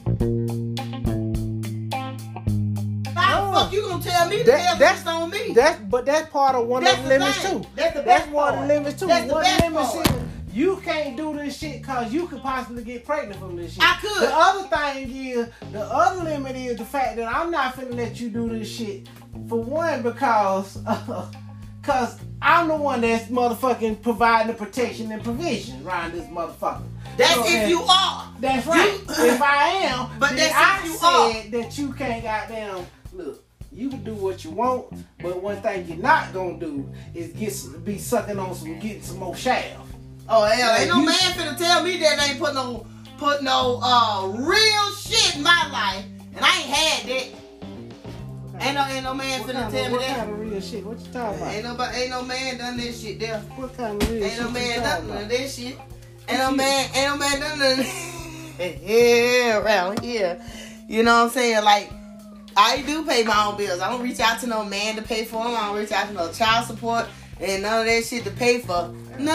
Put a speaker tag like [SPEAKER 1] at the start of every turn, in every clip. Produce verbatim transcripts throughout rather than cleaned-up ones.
[SPEAKER 1] How the fuck you gonna tell me
[SPEAKER 2] that,
[SPEAKER 1] to that's on me?
[SPEAKER 2] That's but that's part of one
[SPEAKER 1] that's
[SPEAKER 2] of the limits
[SPEAKER 1] thing.
[SPEAKER 2] too.
[SPEAKER 1] That's the
[SPEAKER 2] That's
[SPEAKER 1] best
[SPEAKER 2] one
[SPEAKER 1] part.
[SPEAKER 2] of the limits too.
[SPEAKER 1] That's the
[SPEAKER 2] one
[SPEAKER 1] best
[SPEAKER 2] limit
[SPEAKER 1] part.
[SPEAKER 2] is you can't do this shit because you could possibly get pregnant from this shit.
[SPEAKER 1] I could.
[SPEAKER 2] The other thing is, the other limit is the fact that I'm not finna let you do this shit. For one, because uh, cause I'm the one that's motherfucking providing the protection and provision around this motherfucker.
[SPEAKER 1] That's
[SPEAKER 2] So,
[SPEAKER 1] if
[SPEAKER 2] and,
[SPEAKER 1] you are.
[SPEAKER 2] That's right.
[SPEAKER 1] You,
[SPEAKER 2] if I am,
[SPEAKER 1] but
[SPEAKER 2] then
[SPEAKER 1] that's
[SPEAKER 2] I
[SPEAKER 1] if you
[SPEAKER 2] said
[SPEAKER 1] are.
[SPEAKER 2] that you can't goddamn look. You can do what you want, but one thing you're not gonna do is get some, be sucking on some, getting some more shaft.
[SPEAKER 1] Oh hell,
[SPEAKER 2] Like
[SPEAKER 1] ain't no
[SPEAKER 2] you,
[SPEAKER 1] man finna tell me that ain't put no put no uh real shit in my life, and I ain't had that. Ain't no ain't no man
[SPEAKER 2] what
[SPEAKER 1] finna
[SPEAKER 2] kind
[SPEAKER 1] tell
[SPEAKER 2] of,
[SPEAKER 1] me
[SPEAKER 2] what
[SPEAKER 1] that.
[SPEAKER 2] kind of real shit? What you talking about?
[SPEAKER 1] Ain't nobody, ain't no man done this shit there.
[SPEAKER 2] What kind of real
[SPEAKER 1] Ain't
[SPEAKER 2] shit?
[SPEAKER 1] no man
[SPEAKER 2] you
[SPEAKER 1] done
[SPEAKER 2] talking about?
[SPEAKER 1] this shit. Ain't no man, ain't no man done none. Yeah, around here. You know what I'm saying? Like, I do pay my own bills. I don't reach out to no man to pay for them. I don't reach out to no child support and none of that shit to pay for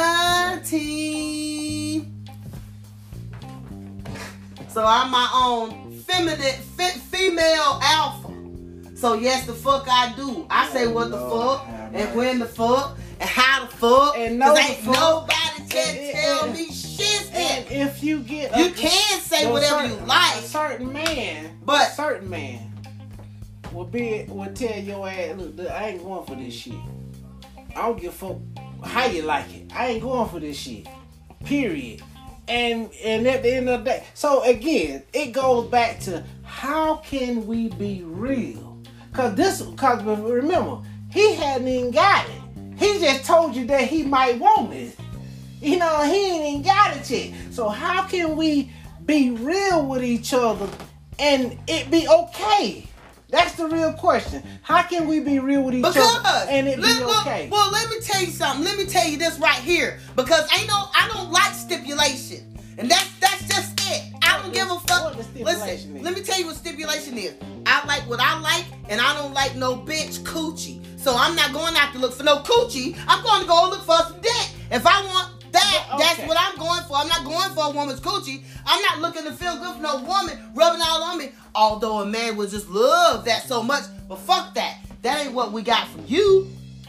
[SPEAKER 1] nothing. So I'm my own feminine, fe- female alpha. So yes, the fuck I do. I say what the fuck and when the fuck and how the fuck.
[SPEAKER 2] And know
[SPEAKER 1] Cause
[SPEAKER 2] the
[SPEAKER 1] ain't
[SPEAKER 2] fuck.
[SPEAKER 1] nobody can
[SPEAKER 2] And-
[SPEAKER 1] tell
[SPEAKER 2] and-
[SPEAKER 1] me shit.
[SPEAKER 2] And if you get
[SPEAKER 1] You
[SPEAKER 2] a,
[SPEAKER 1] can say
[SPEAKER 2] a
[SPEAKER 1] whatever
[SPEAKER 2] certain,
[SPEAKER 1] you like.
[SPEAKER 2] a certain man,
[SPEAKER 1] But-
[SPEAKER 2] a certain man will be will tell your ass, look, look, I ain't going for this shit. I don't give a fuck how you like it. I ain't going for this shit. Period. And and at the end of the day, so again, it goes back to how can we be real? Cause this, cause remember, he hadn't even got it. He just told you that he might want it. You know, he ain't even got it yet. So how can we be real with each other and it be okay? That's the real question. How can we be real with each
[SPEAKER 1] Because
[SPEAKER 2] other and it
[SPEAKER 1] let-
[SPEAKER 2] be
[SPEAKER 1] look,
[SPEAKER 2] okay?
[SPEAKER 1] well, let me tell you something. Let me tell you this right here. Because ain't no, I don't like stipulation, and that's that's just it. I don't give a fuck.
[SPEAKER 2] What the stipulation
[SPEAKER 1] Listen,
[SPEAKER 2] is?
[SPEAKER 1] let me tell you what stipulation is. I like what I like, and I don't like no bitch coochie. So I'm not going out to look for no coochie. I'm going to go look for some dick. If I want that,
[SPEAKER 2] But,
[SPEAKER 1] that's
[SPEAKER 2] okay.
[SPEAKER 1] what I'm going for. I'm not going for a woman's coochie. I'm not looking to feel good for no woman rubbing all on me. Although a man would just love that so much. But fuck that. That ain't what we got from you.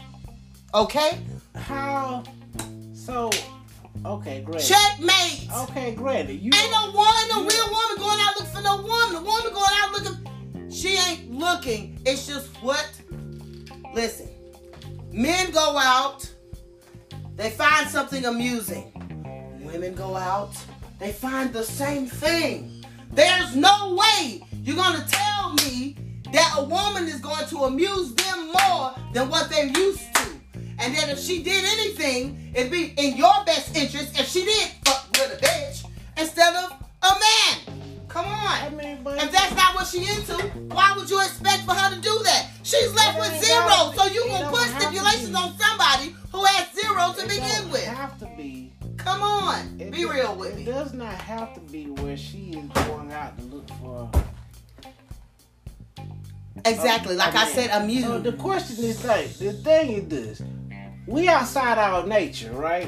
[SPEAKER 1] Okay?
[SPEAKER 2] How? So, okay, great.
[SPEAKER 1] Checkmate.
[SPEAKER 2] Okay, granted. You
[SPEAKER 1] Ain't no woman, no real woman going out looking for no woman. The woman going out looking, she ain't looking. It's just what? Listen, men go out, they find something amusing. Women go out, they find the same thing. There's no way you're gonna tell me that a woman is going to amuse them more than what they're used to. And then if she did anything, it'd be in your best interest if she did fuck with a bitch instead of a man. Come on.
[SPEAKER 2] I mean, but
[SPEAKER 1] If that's not what she into, why would you expect for her to do that? She's left
[SPEAKER 2] It
[SPEAKER 1] with
[SPEAKER 2] ain't
[SPEAKER 1] zero,
[SPEAKER 2] gotta
[SPEAKER 1] so
[SPEAKER 2] be-
[SPEAKER 1] you
[SPEAKER 2] it
[SPEAKER 1] gonna
[SPEAKER 2] don't
[SPEAKER 1] put
[SPEAKER 2] have to
[SPEAKER 1] stipulations
[SPEAKER 2] be.
[SPEAKER 1] on somebody who has zero to
[SPEAKER 2] it
[SPEAKER 1] begin
[SPEAKER 2] don't
[SPEAKER 1] with.
[SPEAKER 2] have to be.
[SPEAKER 1] Come on,
[SPEAKER 2] It
[SPEAKER 1] be
[SPEAKER 2] do-
[SPEAKER 1] real with
[SPEAKER 2] it
[SPEAKER 1] me.
[SPEAKER 2] does not have to be where she is going out to look for.
[SPEAKER 1] Exactly, like I
[SPEAKER 2] mean,
[SPEAKER 1] said, amuse.
[SPEAKER 2] So the question is, like, the thing is this: we outside our nature, right?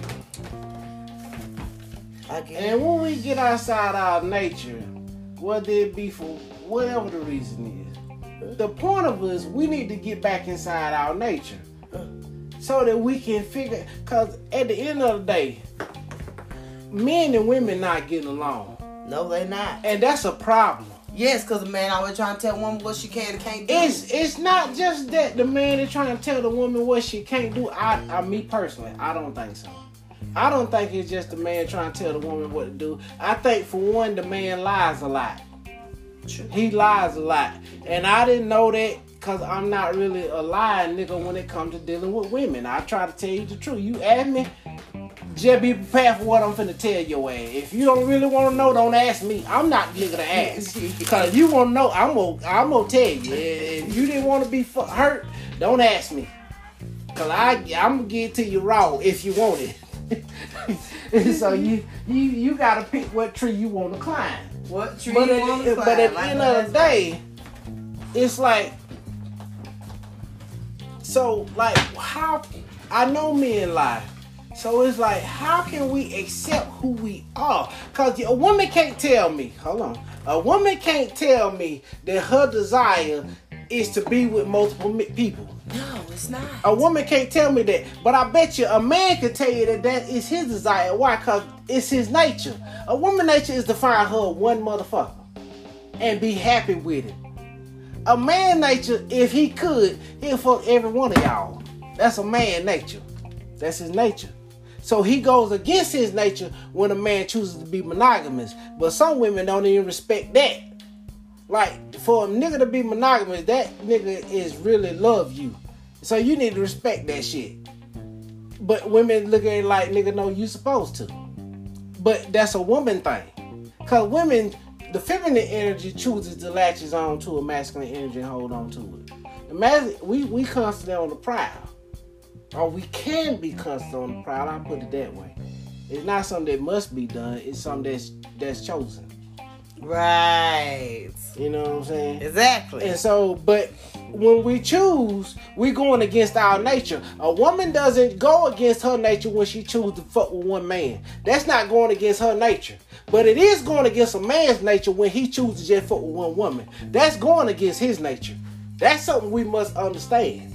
[SPEAKER 1] Again.
[SPEAKER 2] And when we get outside our nature, whether it be for whatever the reason is, the point of us, we need to get back inside our nature so that we can figure. Because at the end of the day, men and women not getting along,
[SPEAKER 1] No, they not.
[SPEAKER 2] and that's a problem.
[SPEAKER 1] Yes, because the man always trying to tell a woman what she can and can't do.
[SPEAKER 2] It's it's not just that the man is trying to tell the woman what she can't do. I, I me personally, I don't think so. I don't think it's just the man trying to tell the woman what to do. I think for one, the man lies a lot.
[SPEAKER 1] True.
[SPEAKER 2] He lies a lot, and I didn't know that because I'm not really a lying nigga when it comes to dealing with women. I try to tell you the truth. You ask me, just be prepared for what I'm finna tell your ass. If you don't really want to know, don't ask me. I'm not the nigga to ask. Because if you want to know, I'm gonna, I'm gonna tell you. If you didn't want to be fu- hurt, don't ask me. Because I, I'm gonna get it to you raw if you want it. So you, you, you gotta pick what tree you want to climb.
[SPEAKER 1] What tree
[SPEAKER 2] But
[SPEAKER 1] you
[SPEAKER 2] at,
[SPEAKER 1] want
[SPEAKER 2] the-
[SPEAKER 1] to
[SPEAKER 2] but
[SPEAKER 1] climb?
[SPEAKER 2] at the
[SPEAKER 1] Like
[SPEAKER 2] end
[SPEAKER 1] my
[SPEAKER 2] of the day, it's like, so like how, I know men lie. So it's like, how can we accept who we are? Because a woman can't tell me, hold on, A woman can't tell me that her desire is to be with multiple people.
[SPEAKER 1] No, it's not.
[SPEAKER 2] A woman can't tell me that. But I bet you a man can tell you that that is his desire. Why? Because it's his nature. A woman nature is to find her one motherfucker and be happy with it. A man nature, if he could, he'll fuck every one of y'all. That's a man nature. That's his nature. So he goes against his nature when a man chooses to be monogamous. But some women don't even respect that. Like, for a nigga to be monogamous, that nigga is really love you. So you need to respect that shit. But women look at it like, nigga, no, you supposed to. But that's a woman thing. Because women, the feminine energy chooses to latches on to a masculine energy and hold on to it. The mas- we, we constantly on the prowl. Or we can be constantly on the prowl. I'll put it that way. It's not something that must be done. It's something that's that's chosen.
[SPEAKER 1] Right.
[SPEAKER 2] You know what I'm saying?
[SPEAKER 1] Exactly.
[SPEAKER 2] And so, but when we choose, we're going against our nature. A woman doesn't go against her nature when she chooses to fuck with one man. That's not going against her nature. But it is going against a man's nature when he chooses to just fuck with one woman. That's going against his nature. That's something we must understand.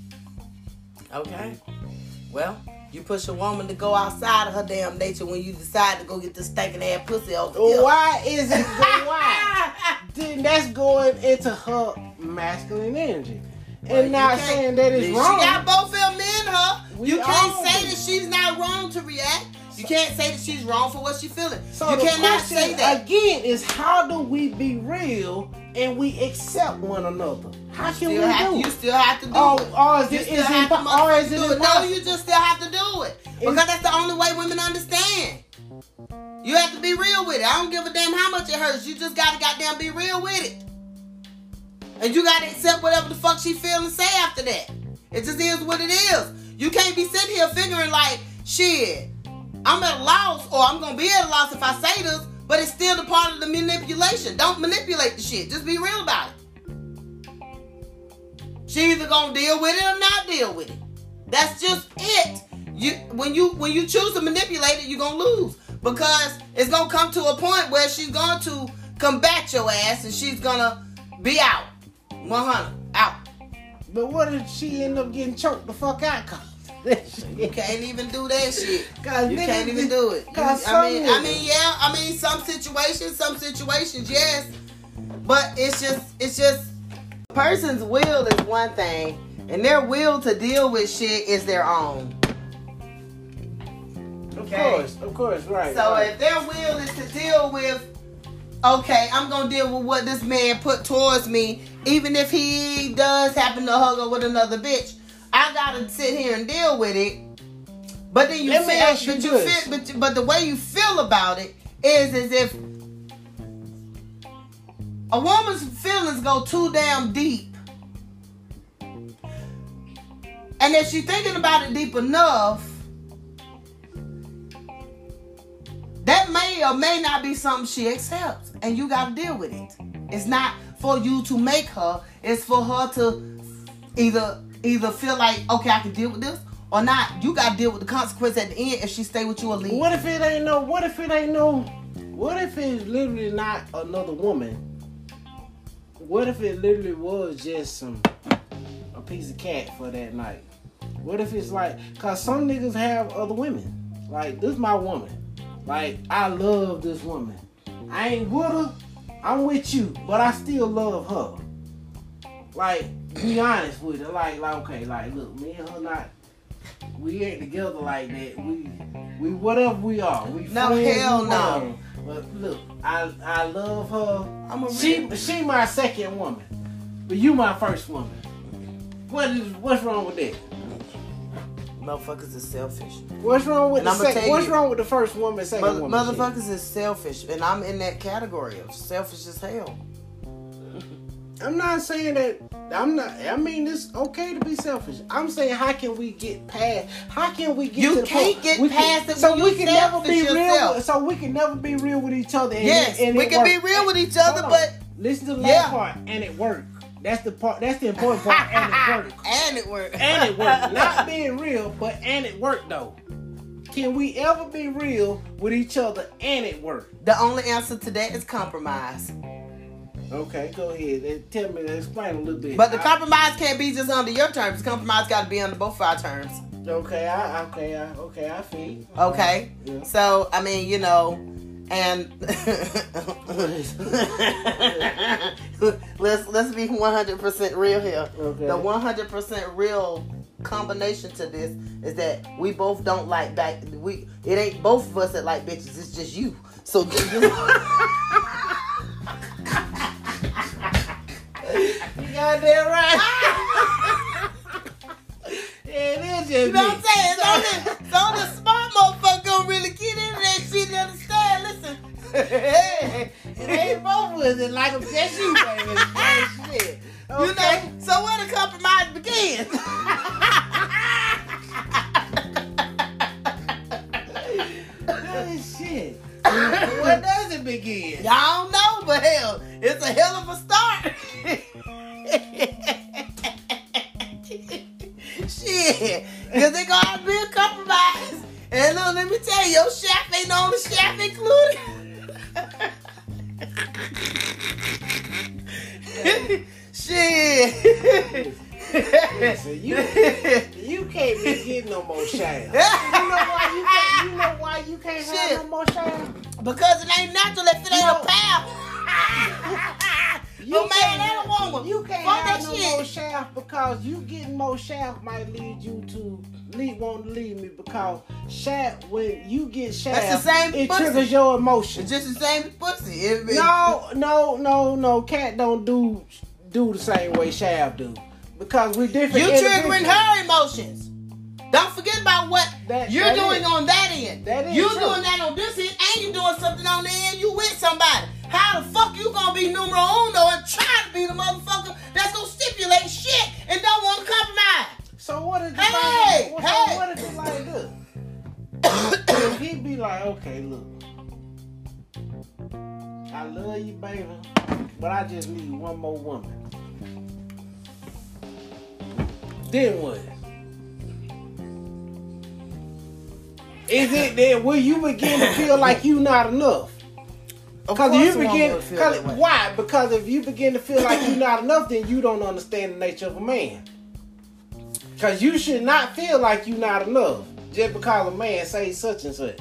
[SPEAKER 1] Okay. Well, you push a woman to go outside of her damn nature when you decide to go get this stinking ass pussy off the hill.
[SPEAKER 2] Why is it why? Then that's going into her masculine energy.
[SPEAKER 1] Well,
[SPEAKER 2] and not saying that it's
[SPEAKER 1] she
[SPEAKER 2] wrong.
[SPEAKER 1] She got both of them in her.
[SPEAKER 2] We
[SPEAKER 1] You can't
[SPEAKER 2] all
[SPEAKER 1] say
[SPEAKER 2] do.
[SPEAKER 1] that she's not wrong to react. You can't say that she's wrong for what she's feeling.
[SPEAKER 2] So
[SPEAKER 1] you
[SPEAKER 2] the
[SPEAKER 1] cannot
[SPEAKER 2] question
[SPEAKER 1] say that.
[SPEAKER 2] again is, how do we be real and we accept one another? How can
[SPEAKER 1] Still
[SPEAKER 2] we
[SPEAKER 1] have,
[SPEAKER 2] do
[SPEAKER 1] you
[SPEAKER 2] it?
[SPEAKER 1] still have to do
[SPEAKER 2] Oh,
[SPEAKER 1] it.
[SPEAKER 2] or is
[SPEAKER 1] You
[SPEAKER 2] it,
[SPEAKER 1] still
[SPEAKER 2] is
[SPEAKER 1] have
[SPEAKER 2] it,
[SPEAKER 1] to
[SPEAKER 2] impo- or is it
[SPEAKER 1] motherfucking do it. No,
[SPEAKER 2] impossible?
[SPEAKER 1] you just still have to do it. Because that's the only way women understand. You have to be real with it. I don't give a damn how much it hurts. You just gotta goddamn be real with it. And you gotta accept whatever the fuck she feel and say after that. It just is what it is. You can't be sitting here figuring like, shit, I'm at a loss, or I'm gonna be at a loss if I say this, but it's still the part of the manipulation. Don't manipulate the shit. Just be real about it. She either gonna deal with it or not deal with it. That's just it. You when you when you choose to manipulate it, you're gonna lose. Because it's gonna come to a point where she's going to combat your ass and she's gonna be out. one hundred out.
[SPEAKER 2] But what if she end up getting choked the fuck out?
[SPEAKER 1] You can't even do that shit.
[SPEAKER 2] God,
[SPEAKER 1] You
[SPEAKER 2] niggas
[SPEAKER 1] can't even
[SPEAKER 2] be-
[SPEAKER 1] do it. You-
[SPEAKER 2] God,
[SPEAKER 1] I mean,
[SPEAKER 2] some
[SPEAKER 1] I mean, yeah. I mean, some situations, some situations, yes. But it's just, it's just, a person's will is one thing, and their will to deal with shit is their own.
[SPEAKER 2] Of
[SPEAKER 1] Okay.
[SPEAKER 2] course, of course, right.
[SPEAKER 1] So
[SPEAKER 2] right.
[SPEAKER 1] if their will is to deal with, okay, I'm gonna deal with what this man put towards me, even if he does happen to hug her with another bitch, I gotta sit here and deal with it. But then you
[SPEAKER 2] Let me
[SPEAKER 1] feel,
[SPEAKER 2] ask you
[SPEAKER 1] but you
[SPEAKER 2] this.
[SPEAKER 1] feel, but, but the way you feel about it is as if a woman's feelings go too damn deep, and if she's thinking about it deep enough, that may or may not be something she accepts, and you got to deal with it. It's not for you to make her; it's for her to either either feel like, okay, I can deal with this, or not. You got to deal with the consequence at the end if she stay with you or leave.
[SPEAKER 2] What if it ain't no? What if it ain't no? What if it's literally not another woman? What if it literally was just some a piece of cat for that night? What if it's like, cause some niggas have other women. Like, this is my woman. Like, I love this woman. I ain't with her. I'm with you, but I still love her. Like, be honest with her. Like, like okay, like, look, me and her not. We ain't together like that. We, we whatever we are. We
[SPEAKER 1] No,
[SPEAKER 2] friends,
[SPEAKER 1] hell
[SPEAKER 2] we
[SPEAKER 1] no.
[SPEAKER 2] whatever. But look, I I love her.
[SPEAKER 1] I'm a
[SPEAKER 2] She
[SPEAKER 1] real-
[SPEAKER 2] she my second woman, but you my first woman. What is what's wrong with that?
[SPEAKER 1] Motherfuckers is selfish.
[SPEAKER 2] What's wrong with
[SPEAKER 1] And
[SPEAKER 2] the
[SPEAKER 1] I'ma
[SPEAKER 2] second?
[SPEAKER 1] tell
[SPEAKER 2] What's
[SPEAKER 1] you,
[SPEAKER 2] wrong with the first woman, second
[SPEAKER 1] Mother,
[SPEAKER 2] woman? shit?
[SPEAKER 1] motherfuckers is selfish, and I'm in that category of selfish as hell.
[SPEAKER 2] I'm not saying that. I'm not. I mean, it's okay to be selfish. I'm saying, how can we get past? How can we get?
[SPEAKER 1] You
[SPEAKER 2] to the
[SPEAKER 1] can't
[SPEAKER 2] point
[SPEAKER 1] get
[SPEAKER 2] we
[SPEAKER 1] past
[SPEAKER 2] can,
[SPEAKER 1] it
[SPEAKER 2] So
[SPEAKER 1] when
[SPEAKER 2] we
[SPEAKER 1] you
[SPEAKER 2] can never be
[SPEAKER 1] selfish
[SPEAKER 2] real.
[SPEAKER 1] yourself.
[SPEAKER 2] With, so we can never be real with each other. And
[SPEAKER 1] Yes,
[SPEAKER 2] it, and
[SPEAKER 1] we
[SPEAKER 2] it
[SPEAKER 1] can be
[SPEAKER 2] work.
[SPEAKER 1] real with each other,
[SPEAKER 2] Hold on.
[SPEAKER 1] but
[SPEAKER 2] listen to the
[SPEAKER 1] Yeah.
[SPEAKER 2] last part, and it worked. That's the part. That's the important part, and it worked.
[SPEAKER 1] and it worked.
[SPEAKER 2] And it worked. Not being real, but and it worked though. can we ever be real with each other and it work?
[SPEAKER 1] The only answer to that is compromise.
[SPEAKER 2] Okay, go ahead and tell me, explain a little bit.
[SPEAKER 1] But the
[SPEAKER 2] I,
[SPEAKER 1] compromise can't be just under your terms. Compromise got to be under both our terms.
[SPEAKER 2] Okay, I okay, I okay, I feel.
[SPEAKER 1] Okay,
[SPEAKER 2] yeah.
[SPEAKER 1] So I mean, you know, and let's let's be one hundred percent real here.
[SPEAKER 2] Okay.
[SPEAKER 1] The one hundred percent real combination to this is that we both don't like back. We it ain't both of us that like bitches. It's just you. So just. just
[SPEAKER 2] You got that right. Yeah, it is just
[SPEAKER 1] You know
[SPEAKER 2] me.
[SPEAKER 1] what I'm saying? It's only, it's only a smart motherfucker gonna really get into that shit and understand. Listen.
[SPEAKER 2] It ain't both of us that like them. That's you, baby. That's shit. Okay.
[SPEAKER 1] You know, so where the compromise begin?
[SPEAKER 2] That is shit. Where does it begin?
[SPEAKER 1] Y'all don't know, but hell, it's a hell of a start. Shit. Because they gonna have to be a compromise. And look, let me tell you, your shaft ain't the only shaft included. Shit.
[SPEAKER 2] Listen, you, you can't be getting no more shaft. You know why you can't, you know why you can't
[SPEAKER 1] Shit.
[SPEAKER 2] have no more shaft?
[SPEAKER 1] Because it ain't natural if it ain't
[SPEAKER 2] No.
[SPEAKER 1] a pal.
[SPEAKER 2] You
[SPEAKER 1] No man
[SPEAKER 2] can't
[SPEAKER 1] and a
[SPEAKER 2] have-
[SPEAKER 1] woman.
[SPEAKER 2] You can't
[SPEAKER 1] Fuck
[SPEAKER 2] have
[SPEAKER 1] that
[SPEAKER 2] no
[SPEAKER 1] shit.
[SPEAKER 2] more shaft because you getting more shaft might lead you to lead want to leave me because shaft when you get shaft
[SPEAKER 1] That's the same
[SPEAKER 2] it
[SPEAKER 1] pussy.
[SPEAKER 2] triggers your emotions.
[SPEAKER 1] It's just the same as pussy. It- it-
[SPEAKER 2] No, no, no, no. Cat don't do do the same way shaft do because we different.
[SPEAKER 1] You triggering
[SPEAKER 2] individuals.
[SPEAKER 1] her emotions. Don't forget about what
[SPEAKER 2] That-
[SPEAKER 1] you're
[SPEAKER 2] that
[SPEAKER 1] doing
[SPEAKER 2] is.
[SPEAKER 1] on that end.
[SPEAKER 2] That is
[SPEAKER 1] you
[SPEAKER 2] true.
[SPEAKER 1] doing that on this end, and you doing something on the end. You with somebody. How the fuck you gonna be numero uno and try to be the motherfucker that's gonna stipulate shit and don't want to compromise?
[SPEAKER 2] So what is the
[SPEAKER 1] Hey,
[SPEAKER 2] like,
[SPEAKER 1] hey.
[SPEAKER 2] so what is it like this? If he be like, okay, look, I love you, baby, but I just need one more woman. Then what? Is it then will you begin to feel like you not enough? Because you begin, cause, why? Because if you begin to feel like you're not enough, then you don't understand the nature of a man. Because you should not feel like you're not enough just because a man says such and such.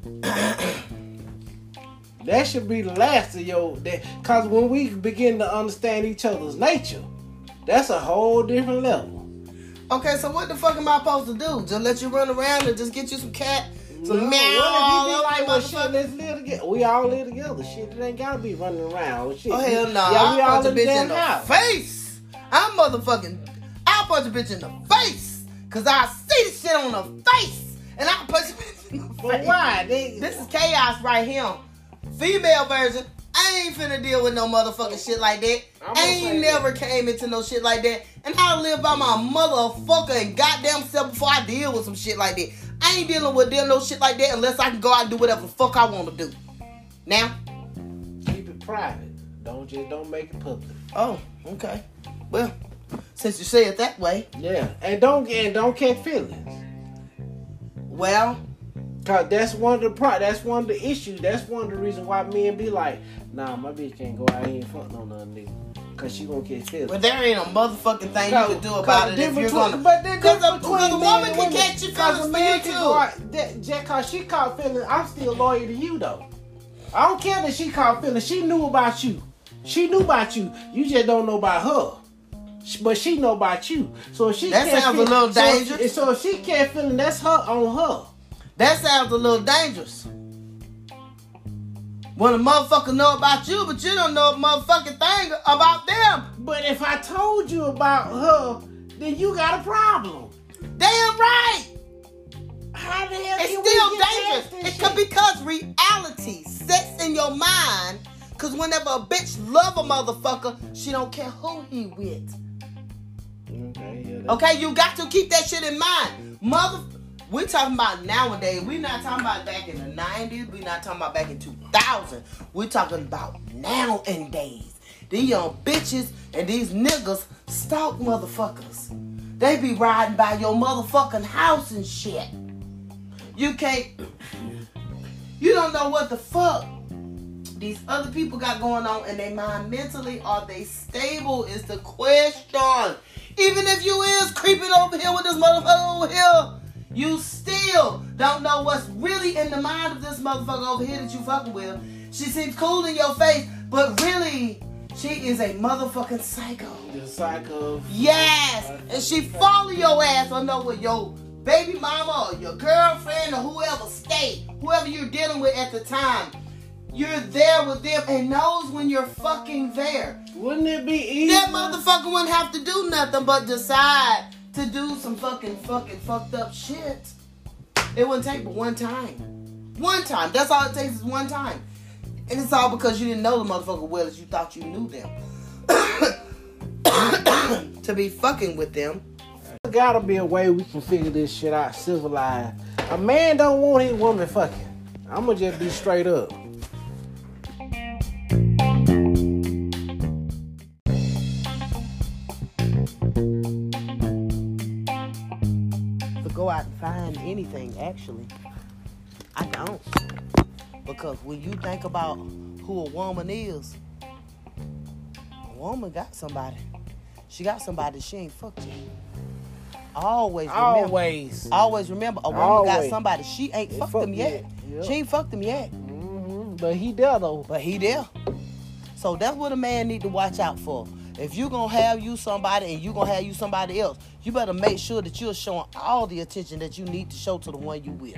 [SPEAKER 2] That should be the last of your. Because when we begin to understand each other's nature, that's a whole different level.
[SPEAKER 1] Okay, so what the fuck am I supposed to do? Just let you run around and just get you some cat, some
[SPEAKER 2] No,
[SPEAKER 1] meow
[SPEAKER 2] what
[SPEAKER 1] all
[SPEAKER 2] if you be
[SPEAKER 1] over
[SPEAKER 2] like,
[SPEAKER 1] the
[SPEAKER 2] well, shit,
[SPEAKER 1] motherfucker?
[SPEAKER 2] let's live together. We all live together. Shit, it ain't gotta be running around. Shit.
[SPEAKER 1] Oh hell no!
[SPEAKER 2] Yeah, we
[SPEAKER 1] I'll
[SPEAKER 2] all
[SPEAKER 1] punch a
[SPEAKER 2] in the
[SPEAKER 1] bitch
[SPEAKER 2] damn
[SPEAKER 1] in the
[SPEAKER 2] house.
[SPEAKER 1] face. I'm motherfucking. I'll punch a bitch in the face because I see the shit on her face, and I'll punch a bitch in the
[SPEAKER 2] But
[SPEAKER 1] face.
[SPEAKER 2] why? They,
[SPEAKER 1] This is chaos right here. Female version. I ain't finna deal with no motherfucking shit like that.
[SPEAKER 2] I'm
[SPEAKER 1] I
[SPEAKER 2] gonna
[SPEAKER 1] ain't
[SPEAKER 2] say
[SPEAKER 1] never came into no shit like that. And I live by my motherfucker and goddamn self before I deal with some shit like that. I ain't dealing with deal no shit like that unless I can go out and do whatever the fuck I want to do. Now?
[SPEAKER 2] keep it private. Don't just don't make it public.
[SPEAKER 1] Oh, okay. Well, since you say it that way,
[SPEAKER 2] Yeah, and don't and don't catch feelings.
[SPEAKER 1] well,
[SPEAKER 2] Cause that's one of the pro- that's one of the issues. That's one of the reasons why men be like, nah, my bitch can't go out here and fuck no none nigga. Cause she gonna catch feelings.
[SPEAKER 1] well, there ain't a motherfucking thing you
[SPEAKER 2] Cause-
[SPEAKER 1] can do
[SPEAKER 2] cause
[SPEAKER 1] about it
[SPEAKER 2] the
[SPEAKER 1] if you're
[SPEAKER 2] difference
[SPEAKER 1] gonna.
[SPEAKER 2] between- But the
[SPEAKER 1] Because
[SPEAKER 2] difference
[SPEAKER 1] a,
[SPEAKER 2] between
[SPEAKER 1] because a
[SPEAKER 2] men
[SPEAKER 1] woman
[SPEAKER 2] and
[SPEAKER 1] can
[SPEAKER 2] women-
[SPEAKER 1] catch your
[SPEAKER 2] cause
[SPEAKER 1] feelings
[SPEAKER 2] a
[SPEAKER 1] for
[SPEAKER 2] man
[SPEAKER 1] you
[SPEAKER 2] can
[SPEAKER 1] too.
[SPEAKER 2] go out- that- Just cause she caught feelings, I'm still loyal to you though. I don't care that she caught feelings. She knew about you. She knew about you. You just don't know about her. But she know about you. So if she
[SPEAKER 1] That
[SPEAKER 2] catch
[SPEAKER 1] sounds a
[SPEAKER 2] feel-
[SPEAKER 1] little
[SPEAKER 2] so if-
[SPEAKER 1] dangerous.
[SPEAKER 2] So if she can't feeling, that's her on her.
[SPEAKER 1] That sounds a little dangerous. When a motherfucker know about you, but you don't know a motherfucking thing about them.
[SPEAKER 2] But if I told you about her, then you got a problem.
[SPEAKER 1] Damn right.
[SPEAKER 2] How the hell
[SPEAKER 1] It's
[SPEAKER 2] can
[SPEAKER 1] still
[SPEAKER 2] we get
[SPEAKER 1] dangerous.
[SPEAKER 2] past this
[SPEAKER 1] It could
[SPEAKER 2] shit?
[SPEAKER 1] because reality sets in your mind. Cause whenever a bitch love a motherfucker, she don't care who he with.
[SPEAKER 2] Okay, yeah, that's-
[SPEAKER 1] Okay, you got to keep that shit in mind. Mother, we talking about nowadays. We not talking about back in the nineties. We not talking about back in two thousand. We talking about nowadays. These young bitches and these niggas stalk motherfuckers. They be riding by your motherfucking house and shit. You can't. You don't know what the fuck these other people got going on in their mind mentally. Are they stable is the question. Even if you is creeping over here with this motherfucker over here, you still don't know what's really in the mind of this motherfucker over here that you fucking with. She seems cool in your face, but really, she is a motherfucking psycho.
[SPEAKER 2] The psycho.
[SPEAKER 1] Yes, and she follow your ass or know where your baby mama or your girlfriend or whoever stay, whoever you're dealing with at the time. You're there with them and knows when you're fucking there.
[SPEAKER 2] Wouldn't it be easy?
[SPEAKER 1] That motherfucker wouldn't have to do nothing but decide to do some fucking fucking fucked up shit. It wouldn't take but one time. One time. That's all it takes is one time. And it's all because you didn't know the motherfucker well as you thought you knew them. To be fucking with them.
[SPEAKER 2] There gotta be a way we can figure this shit out civilized. A man don't want his woman fucking. I'ma just be straight up.
[SPEAKER 1] To go out and find anything, actually. I don't. Because when you think about who a woman is, a woman got somebody. She got somebody she ain't fucked yet. Always remember.
[SPEAKER 2] Always.
[SPEAKER 1] Always remember, a woman
[SPEAKER 2] Always.
[SPEAKER 1] got somebody she ain't fucked
[SPEAKER 2] fuck
[SPEAKER 1] them yet.
[SPEAKER 2] yet. Yep.
[SPEAKER 1] She ain't fucked them yet.
[SPEAKER 2] Mm-hmm. But he there though.
[SPEAKER 1] But he there. So that's what a man need to watch out for. If you gonna have you somebody and you gonna have you somebody else, you better make sure that you're showing all the attention that you need to show to the one you with.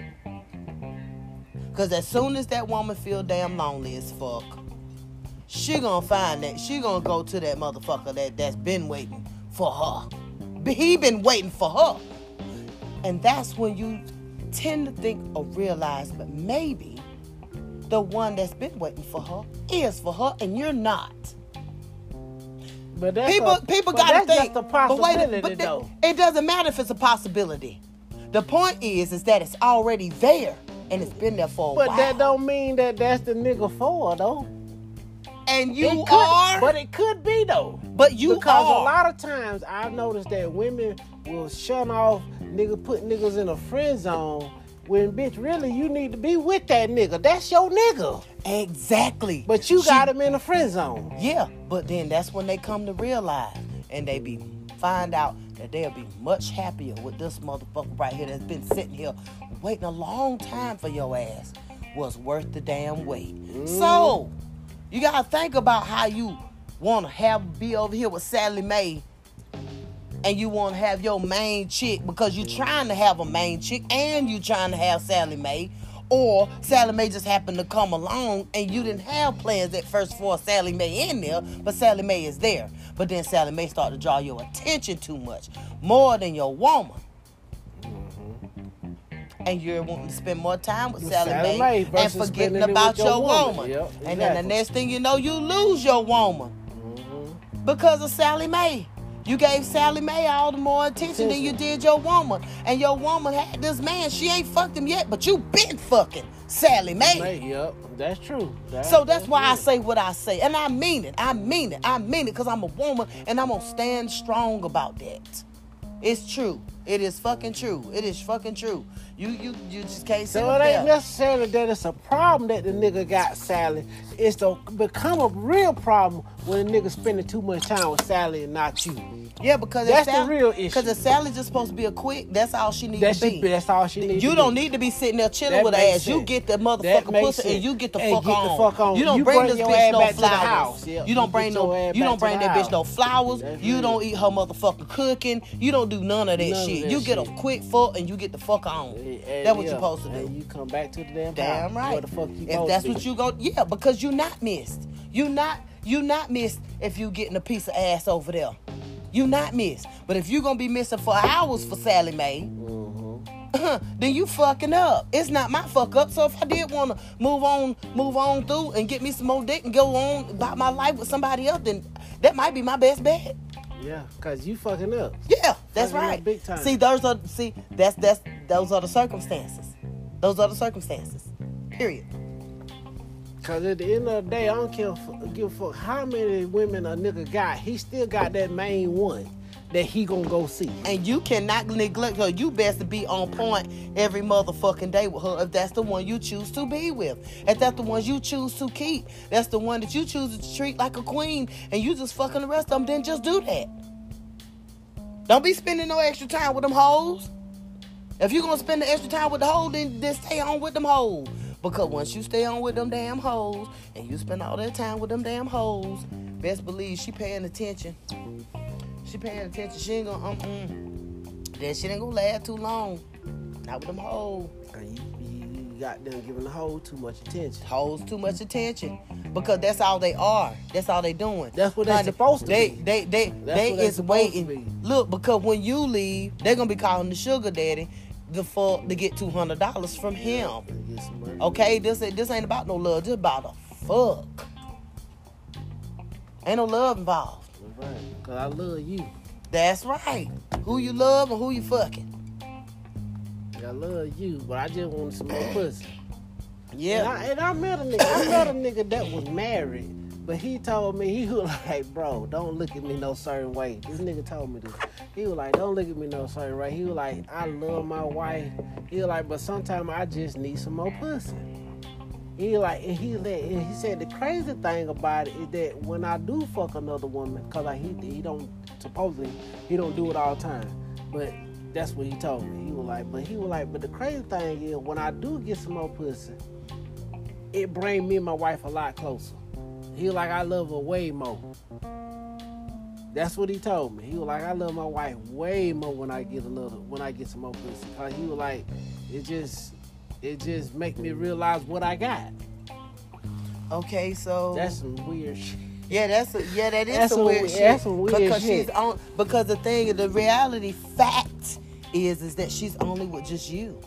[SPEAKER 1] Because as soon as that woman feel damn lonely as fuck, she gonna find that. She gonna go to that motherfucker that, that's been waiting for her. He been waiting for her. And that's when you tend to think or realize, but maybe the one that's been waiting for her is for her and you're not.
[SPEAKER 2] But that's
[SPEAKER 1] People,
[SPEAKER 2] a,
[SPEAKER 1] people
[SPEAKER 2] but
[SPEAKER 1] gotta
[SPEAKER 2] that's
[SPEAKER 1] think.
[SPEAKER 2] just a
[SPEAKER 1] but wait,
[SPEAKER 2] possibility
[SPEAKER 1] but
[SPEAKER 2] though.
[SPEAKER 1] it doesn't matter if it's a possibility. The point is, is that it's already there and it's been there for a
[SPEAKER 2] But
[SPEAKER 1] while.
[SPEAKER 2] that don't mean that that's the nigga for her though.
[SPEAKER 1] And you
[SPEAKER 2] It could,
[SPEAKER 1] are,
[SPEAKER 2] but it could be though.
[SPEAKER 1] but you
[SPEAKER 2] because
[SPEAKER 1] are.
[SPEAKER 2] a lot of times I've noticed that women will shun off nigga, put niggas in a friend zone when bitch really you need to be with that nigga. That's your nigga.
[SPEAKER 1] Exactly.
[SPEAKER 2] But you
[SPEAKER 1] She-
[SPEAKER 2] got him in a friend zone.
[SPEAKER 1] Yeah, but then that's when they come to realize and they be find out that they'll be much happier with this motherfucker right here that's been sitting here waiting a long time for your ass was worth the damn wait.
[SPEAKER 2] Mm.
[SPEAKER 1] So you gotta think about how you want to have be over here with Sally Mae, and you want to have your main chick because you're trying to have a main chick and you trying to have Sally Mae, or Sally Mae just happened to come along and you didn't have plans at first for Sally Mae in there, but Sally Mae is there. But then Sally Mae started to draw your attention too much, more than your woman. And you're wanting to spend more time with Sally,
[SPEAKER 2] Sally
[SPEAKER 1] Mae,
[SPEAKER 2] Mae
[SPEAKER 1] and
[SPEAKER 2] versus
[SPEAKER 1] forgetting
[SPEAKER 2] spending it
[SPEAKER 1] about
[SPEAKER 2] with
[SPEAKER 1] your,
[SPEAKER 2] your woman.
[SPEAKER 1] woman.
[SPEAKER 2] Yep,
[SPEAKER 1] And then the
[SPEAKER 2] exactly.
[SPEAKER 1] next thing you know, you lose your woman
[SPEAKER 2] Mm-hmm.
[SPEAKER 1] because of Sally Mae. You gave Sally Mae all the more attention than you did your woman. And your woman had this man. She ain't fucked him yet, but you been fucking Sally Mae.
[SPEAKER 2] Hey, yep, that's true. That-
[SPEAKER 1] So that's why I
[SPEAKER 2] true.
[SPEAKER 1] say what I say. And I mean it. I mean it. I mean it because I'm a woman and I'm going to stand strong about that. It's true. It is fucking true. It is fucking true. You you you just can't sit
[SPEAKER 2] So
[SPEAKER 1] up
[SPEAKER 2] it ain't
[SPEAKER 1] there.
[SPEAKER 2] necessarily that it's a problem that the nigga got Sally. It's to become a real problem when a nigga spending too much time with Sally and not you.
[SPEAKER 1] Yeah, because
[SPEAKER 2] That's
[SPEAKER 1] if
[SPEAKER 2] the
[SPEAKER 1] Sally,
[SPEAKER 2] real issue.
[SPEAKER 1] Because if Sally's just supposed to be a quick, that's all she needs
[SPEAKER 2] That's,
[SPEAKER 1] to
[SPEAKER 2] she,
[SPEAKER 1] be.
[SPEAKER 2] that's all she needs
[SPEAKER 1] You
[SPEAKER 2] to
[SPEAKER 1] don't
[SPEAKER 2] be.
[SPEAKER 1] need to be sitting there chilling
[SPEAKER 2] That
[SPEAKER 1] with her
[SPEAKER 2] makes
[SPEAKER 1] ass. You
[SPEAKER 2] sense.
[SPEAKER 1] get that
[SPEAKER 2] That
[SPEAKER 1] motherfucking
[SPEAKER 2] makes
[SPEAKER 1] pussy and
[SPEAKER 2] sense.
[SPEAKER 1] you get the,
[SPEAKER 2] And
[SPEAKER 1] fuck,
[SPEAKER 2] get the
[SPEAKER 1] on.
[SPEAKER 2] fuck on.
[SPEAKER 1] You don't
[SPEAKER 2] You
[SPEAKER 1] bring,
[SPEAKER 2] bring
[SPEAKER 1] this
[SPEAKER 2] your
[SPEAKER 1] bitch
[SPEAKER 2] ass
[SPEAKER 1] no
[SPEAKER 2] back to the
[SPEAKER 1] flowers.
[SPEAKER 2] house. Yeah,
[SPEAKER 1] You don't
[SPEAKER 2] you
[SPEAKER 1] bring
[SPEAKER 2] get your
[SPEAKER 1] no.
[SPEAKER 2] ass
[SPEAKER 1] You
[SPEAKER 2] back
[SPEAKER 1] don't
[SPEAKER 2] to
[SPEAKER 1] bring
[SPEAKER 2] the
[SPEAKER 1] that bitch
[SPEAKER 2] house.
[SPEAKER 1] no flowers.
[SPEAKER 2] That's
[SPEAKER 1] You
[SPEAKER 2] real.
[SPEAKER 1] don't eat her motherfucking cooking. You don't do none of that
[SPEAKER 2] None of
[SPEAKER 1] shit.
[SPEAKER 2] that
[SPEAKER 1] You get a
[SPEAKER 2] shit.
[SPEAKER 1] quick fuck and you get the fuck on.
[SPEAKER 2] And
[SPEAKER 1] That's what
[SPEAKER 2] yeah,
[SPEAKER 1] you're supposed to do.
[SPEAKER 2] And you come back to the damn,
[SPEAKER 1] Damn
[SPEAKER 2] house.
[SPEAKER 1] right.
[SPEAKER 2] Where the fuck you
[SPEAKER 1] if
[SPEAKER 2] supposed
[SPEAKER 1] that's
[SPEAKER 2] to be.
[SPEAKER 1] what you go, yeah, because you not missed. You not you not missed if you getting a piece of ass over there. You not missed. But if you gonna be missing for hours for Sally Mae,
[SPEAKER 2] Mm-hmm.
[SPEAKER 1] then you fucking up. It's not my fuck up. So if I did want to move on, move on through and get me some more dick and go on about my life with somebody else, then that might be my best bet.
[SPEAKER 2] Yeah, cause you fucking up.
[SPEAKER 1] Yeah, that's
[SPEAKER 2] Fucking up
[SPEAKER 1] right.
[SPEAKER 2] big time.
[SPEAKER 1] See, those are see that's that's those are the circumstances. Those are the circumstances. Period.
[SPEAKER 2] Cause at the end of the day, I don't care f- give a fuck how many women a nigga got. He still got that main one. that he gonna go see.
[SPEAKER 1] And you cannot neglect her. You best to be on point every motherfucking day with her if that's the one you choose to be with. If that's the one you choose to keep. That's the one that you choose to treat like a queen and you just fucking the rest of them, then just do that. Don't be spending no extra time with them hoes. If you're gonna spend the extra time with the hoes, then, then stay on with them hoes. Because once you stay on with them damn hoes and you spend all that time with them damn hoes, best believe she paying attention. She paying attention. She ain't gonna, um, that shit ain't gonna last too long. Not with them hoes.
[SPEAKER 2] You, you got them giving the hoe too much attention.
[SPEAKER 1] Hoes too much attention. Because that's all they are. That's all they doing.
[SPEAKER 2] That's what they're supposed to
[SPEAKER 1] they,
[SPEAKER 2] be.
[SPEAKER 1] They, they,
[SPEAKER 2] That's
[SPEAKER 1] they,
[SPEAKER 2] what they
[SPEAKER 1] is
[SPEAKER 2] supposed to
[SPEAKER 1] waiting.
[SPEAKER 2] be.
[SPEAKER 1] Look, because when you leave, they're gonna be calling the sugar daddy the for to get two hundred dollars from him.
[SPEAKER 2] Get some money.
[SPEAKER 1] Okay, this this ain't about no love. This about a fuck. Ain't no love involved.
[SPEAKER 2] Right. Cause I love you.
[SPEAKER 1] That's right. Who you love and who you fucking.
[SPEAKER 2] I love you, but I just want some more pussy.
[SPEAKER 1] Yeah.
[SPEAKER 2] And I, and I met a nigga. I met a nigga that was married, but he told me, he was like, bro, don't look at me no certain way. This nigga told me this. He was like, don't look at me no certain way. He was like, I love my wife. He was like, but sometimes I just need some more pussy. He like, and he let, and he said the crazy thing about it is that when I do fuck another woman, cause like he he don't supposedly he don't do it all the time, but that's what he told me. He was like, but he was like, but the crazy thing is when I do get some more pussy, it bring me and my wife a lot closer. He was like, I love her way more. That's what he told me. He was like, I love my wife way more when I get a little, when I get some more pussy. Cause he was like, it just, it just make me realize what I got.
[SPEAKER 1] Okay, so
[SPEAKER 2] That's some weird shit.
[SPEAKER 1] yeah, that's a, yeah, that is
[SPEAKER 2] That's
[SPEAKER 1] some
[SPEAKER 2] some
[SPEAKER 1] weird
[SPEAKER 2] we-
[SPEAKER 1] shit.
[SPEAKER 2] that's some weird
[SPEAKER 1] because
[SPEAKER 2] shit.
[SPEAKER 1] she's on. Because the thing, the reality fact is, is that she's only with just you.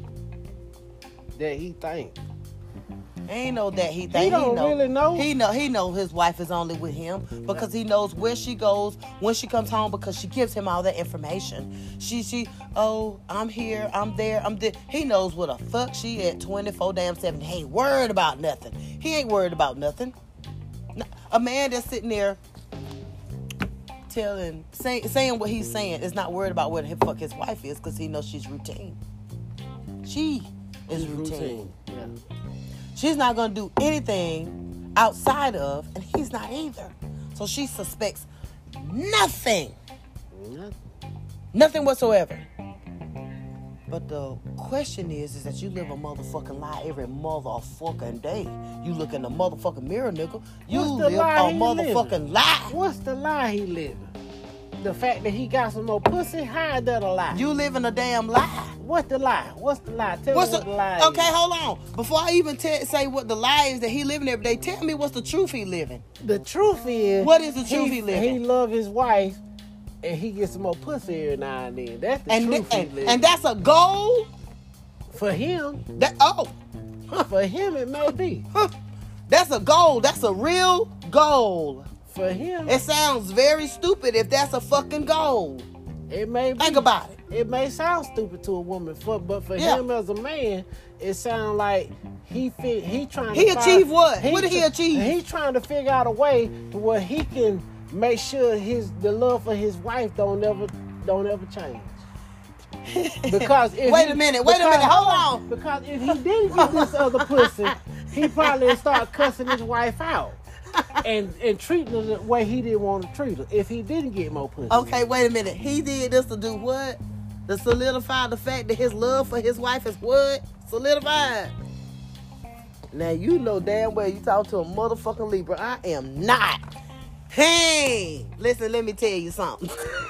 [SPEAKER 2] That he think.
[SPEAKER 1] Ain't know that he think
[SPEAKER 2] He don't
[SPEAKER 1] know.
[SPEAKER 2] really know.
[SPEAKER 1] He know he know his wife is only with him because he knows where she goes when she comes home because she gives him all that information. She she oh I'm here, I'm there, I'm there. He knows what the fuck she at twenty-four damn seven. He ain't worried about nothing. He ain't worried about nothing. A man that's sitting there telling say, saying what he's saying is not worried about where the fuck his wife is because he knows she's routine. She is routine.
[SPEAKER 2] routine. Yeah.
[SPEAKER 1] She's not going to do anything outside of, and he's not either. So she suspects nothing.
[SPEAKER 2] Nothing.
[SPEAKER 1] Nothing whatsoever. But the question is, is that you live a motherfucking lie every motherfucking day. You look in the motherfucking mirror, nigga. You
[SPEAKER 2] What's the
[SPEAKER 1] live
[SPEAKER 2] lie
[SPEAKER 1] a
[SPEAKER 2] he
[SPEAKER 1] motherfucking
[SPEAKER 2] living?
[SPEAKER 1] lie.
[SPEAKER 2] What's the lie he living? The fact that he got some more pussy, how is that a lie?
[SPEAKER 1] You live in a damn lie.
[SPEAKER 2] What's the lie? What's the lie? Tell
[SPEAKER 1] What's
[SPEAKER 2] me what
[SPEAKER 1] the,
[SPEAKER 2] the lie
[SPEAKER 1] okay,
[SPEAKER 2] is.
[SPEAKER 1] hold on. Before I even te- say what the lie is that he living every day, tell me what's the truth he living.
[SPEAKER 2] The truth is...
[SPEAKER 1] What is the truth he living?
[SPEAKER 2] He love his wife, and he gets some more pussy every now and then. That's the
[SPEAKER 1] And,
[SPEAKER 2] truth
[SPEAKER 1] th-
[SPEAKER 2] he
[SPEAKER 1] and,
[SPEAKER 2] living.
[SPEAKER 1] and that's a goal?
[SPEAKER 2] For him,
[SPEAKER 1] That oh,
[SPEAKER 2] for him it may be.
[SPEAKER 1] huh. That's a goal. That's a real goal.
[SPEAKER 2] For him,
[SPEAKER 1] It sounds very stupid if that's a fucking goal.
[SPEAKER 2] it may be.
[SPEAKER 1] Think about it.
[SPEAKER 2] It may sound stupid to a woman, for, but for
[SPEAKER 1] Yeah.
[SPEAKER 2] him as a man, it sounds like he fit, he trying
[SPEAKER 1] He
[SPEAKER 2] to find-
[SPEAKER 1] achieved what? What did he
[SPEAKER 2] tr-
[SPEAKER 1] achieve?
[SPEAKER 2] He trying to figure out a way to where he can make sure his the love for his wife don't ever don't ever change. Because if
[SPEAKER 1] Wait
[SPEAKER 2] he-
[SPEAKER 1] a minute, wait a
[SPEAKER 2] because-
[SPEAKER 1] minute, hold on.
[SPEAKER 2] Because if he didn't get this other pussy, he probably start cussing his wife out and and treating her the way he didn't want to treat her. If he didn't get more pussy,
[SPEAKER 1] Okay, wait a minute. He did this to do what? To solidify the fact that his love for his wife is what? Solidified. Now you know damn well you talk to a motherfucking Libra. I am not. Hey, listen, let me tell you something.